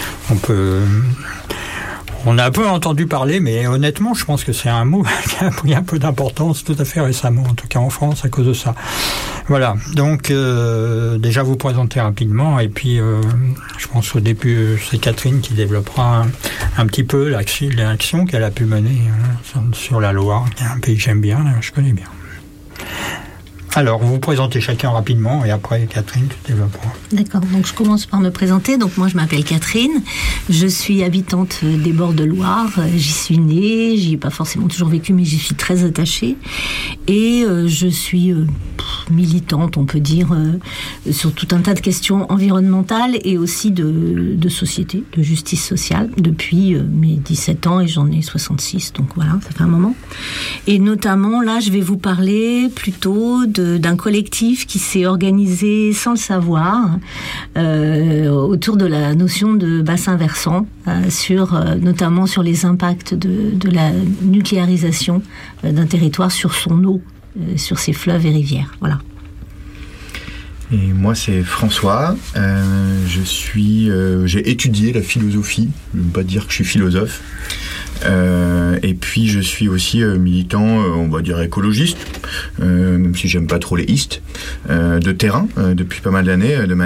on a un peu entendu parler, mais honnêtement, je pense que c'est un mot qui a pris un peu d'importance tout à fait récemment, en tout cas en France, à cause de ça. Voilà, donc déjà vous présenter rapidement, et puis je pense qu'au début, c'est Catherine qui développera un petit peu l'action qu'elle a pu mener sur la Loire, qui est un pays que j'aime bien, je connais bien. Alors, vous vous présentez chacun rapidement et après, Catherine, tu développeras. D'accord, donc je commence par me présenter. Donc moi, je m'appelle Catherine, je suis habitante des bords de Loire, j'y suis née, j'y ai pas forcément toujours vécu, mais j'y suis très attachée. Et je suis militante, on peut dire, sur tout un tas de questions environnementales et aussi de société, de justice sociale, depuis mes 17 ans et j'en ai 66, donc voilà, ça fait un moment. Et notamment, là, je vais vous parler plutôt d'un collectif qui s'est organisé sans le savoir autour de la notion de bassin versant, notamment sur les impacts de la nucléarisation d'un territoire sur son eau, sur ses fleuves et rivières. Voilà. Et moi, c'est François. J'ai étudié la philosophie. Je ne veux pas dire que je suis philosophe. Et puis je suis aussi militant, on va dire écologiste, même si j'aime pas trop les istes, de terrain depuis pas mal d'années, de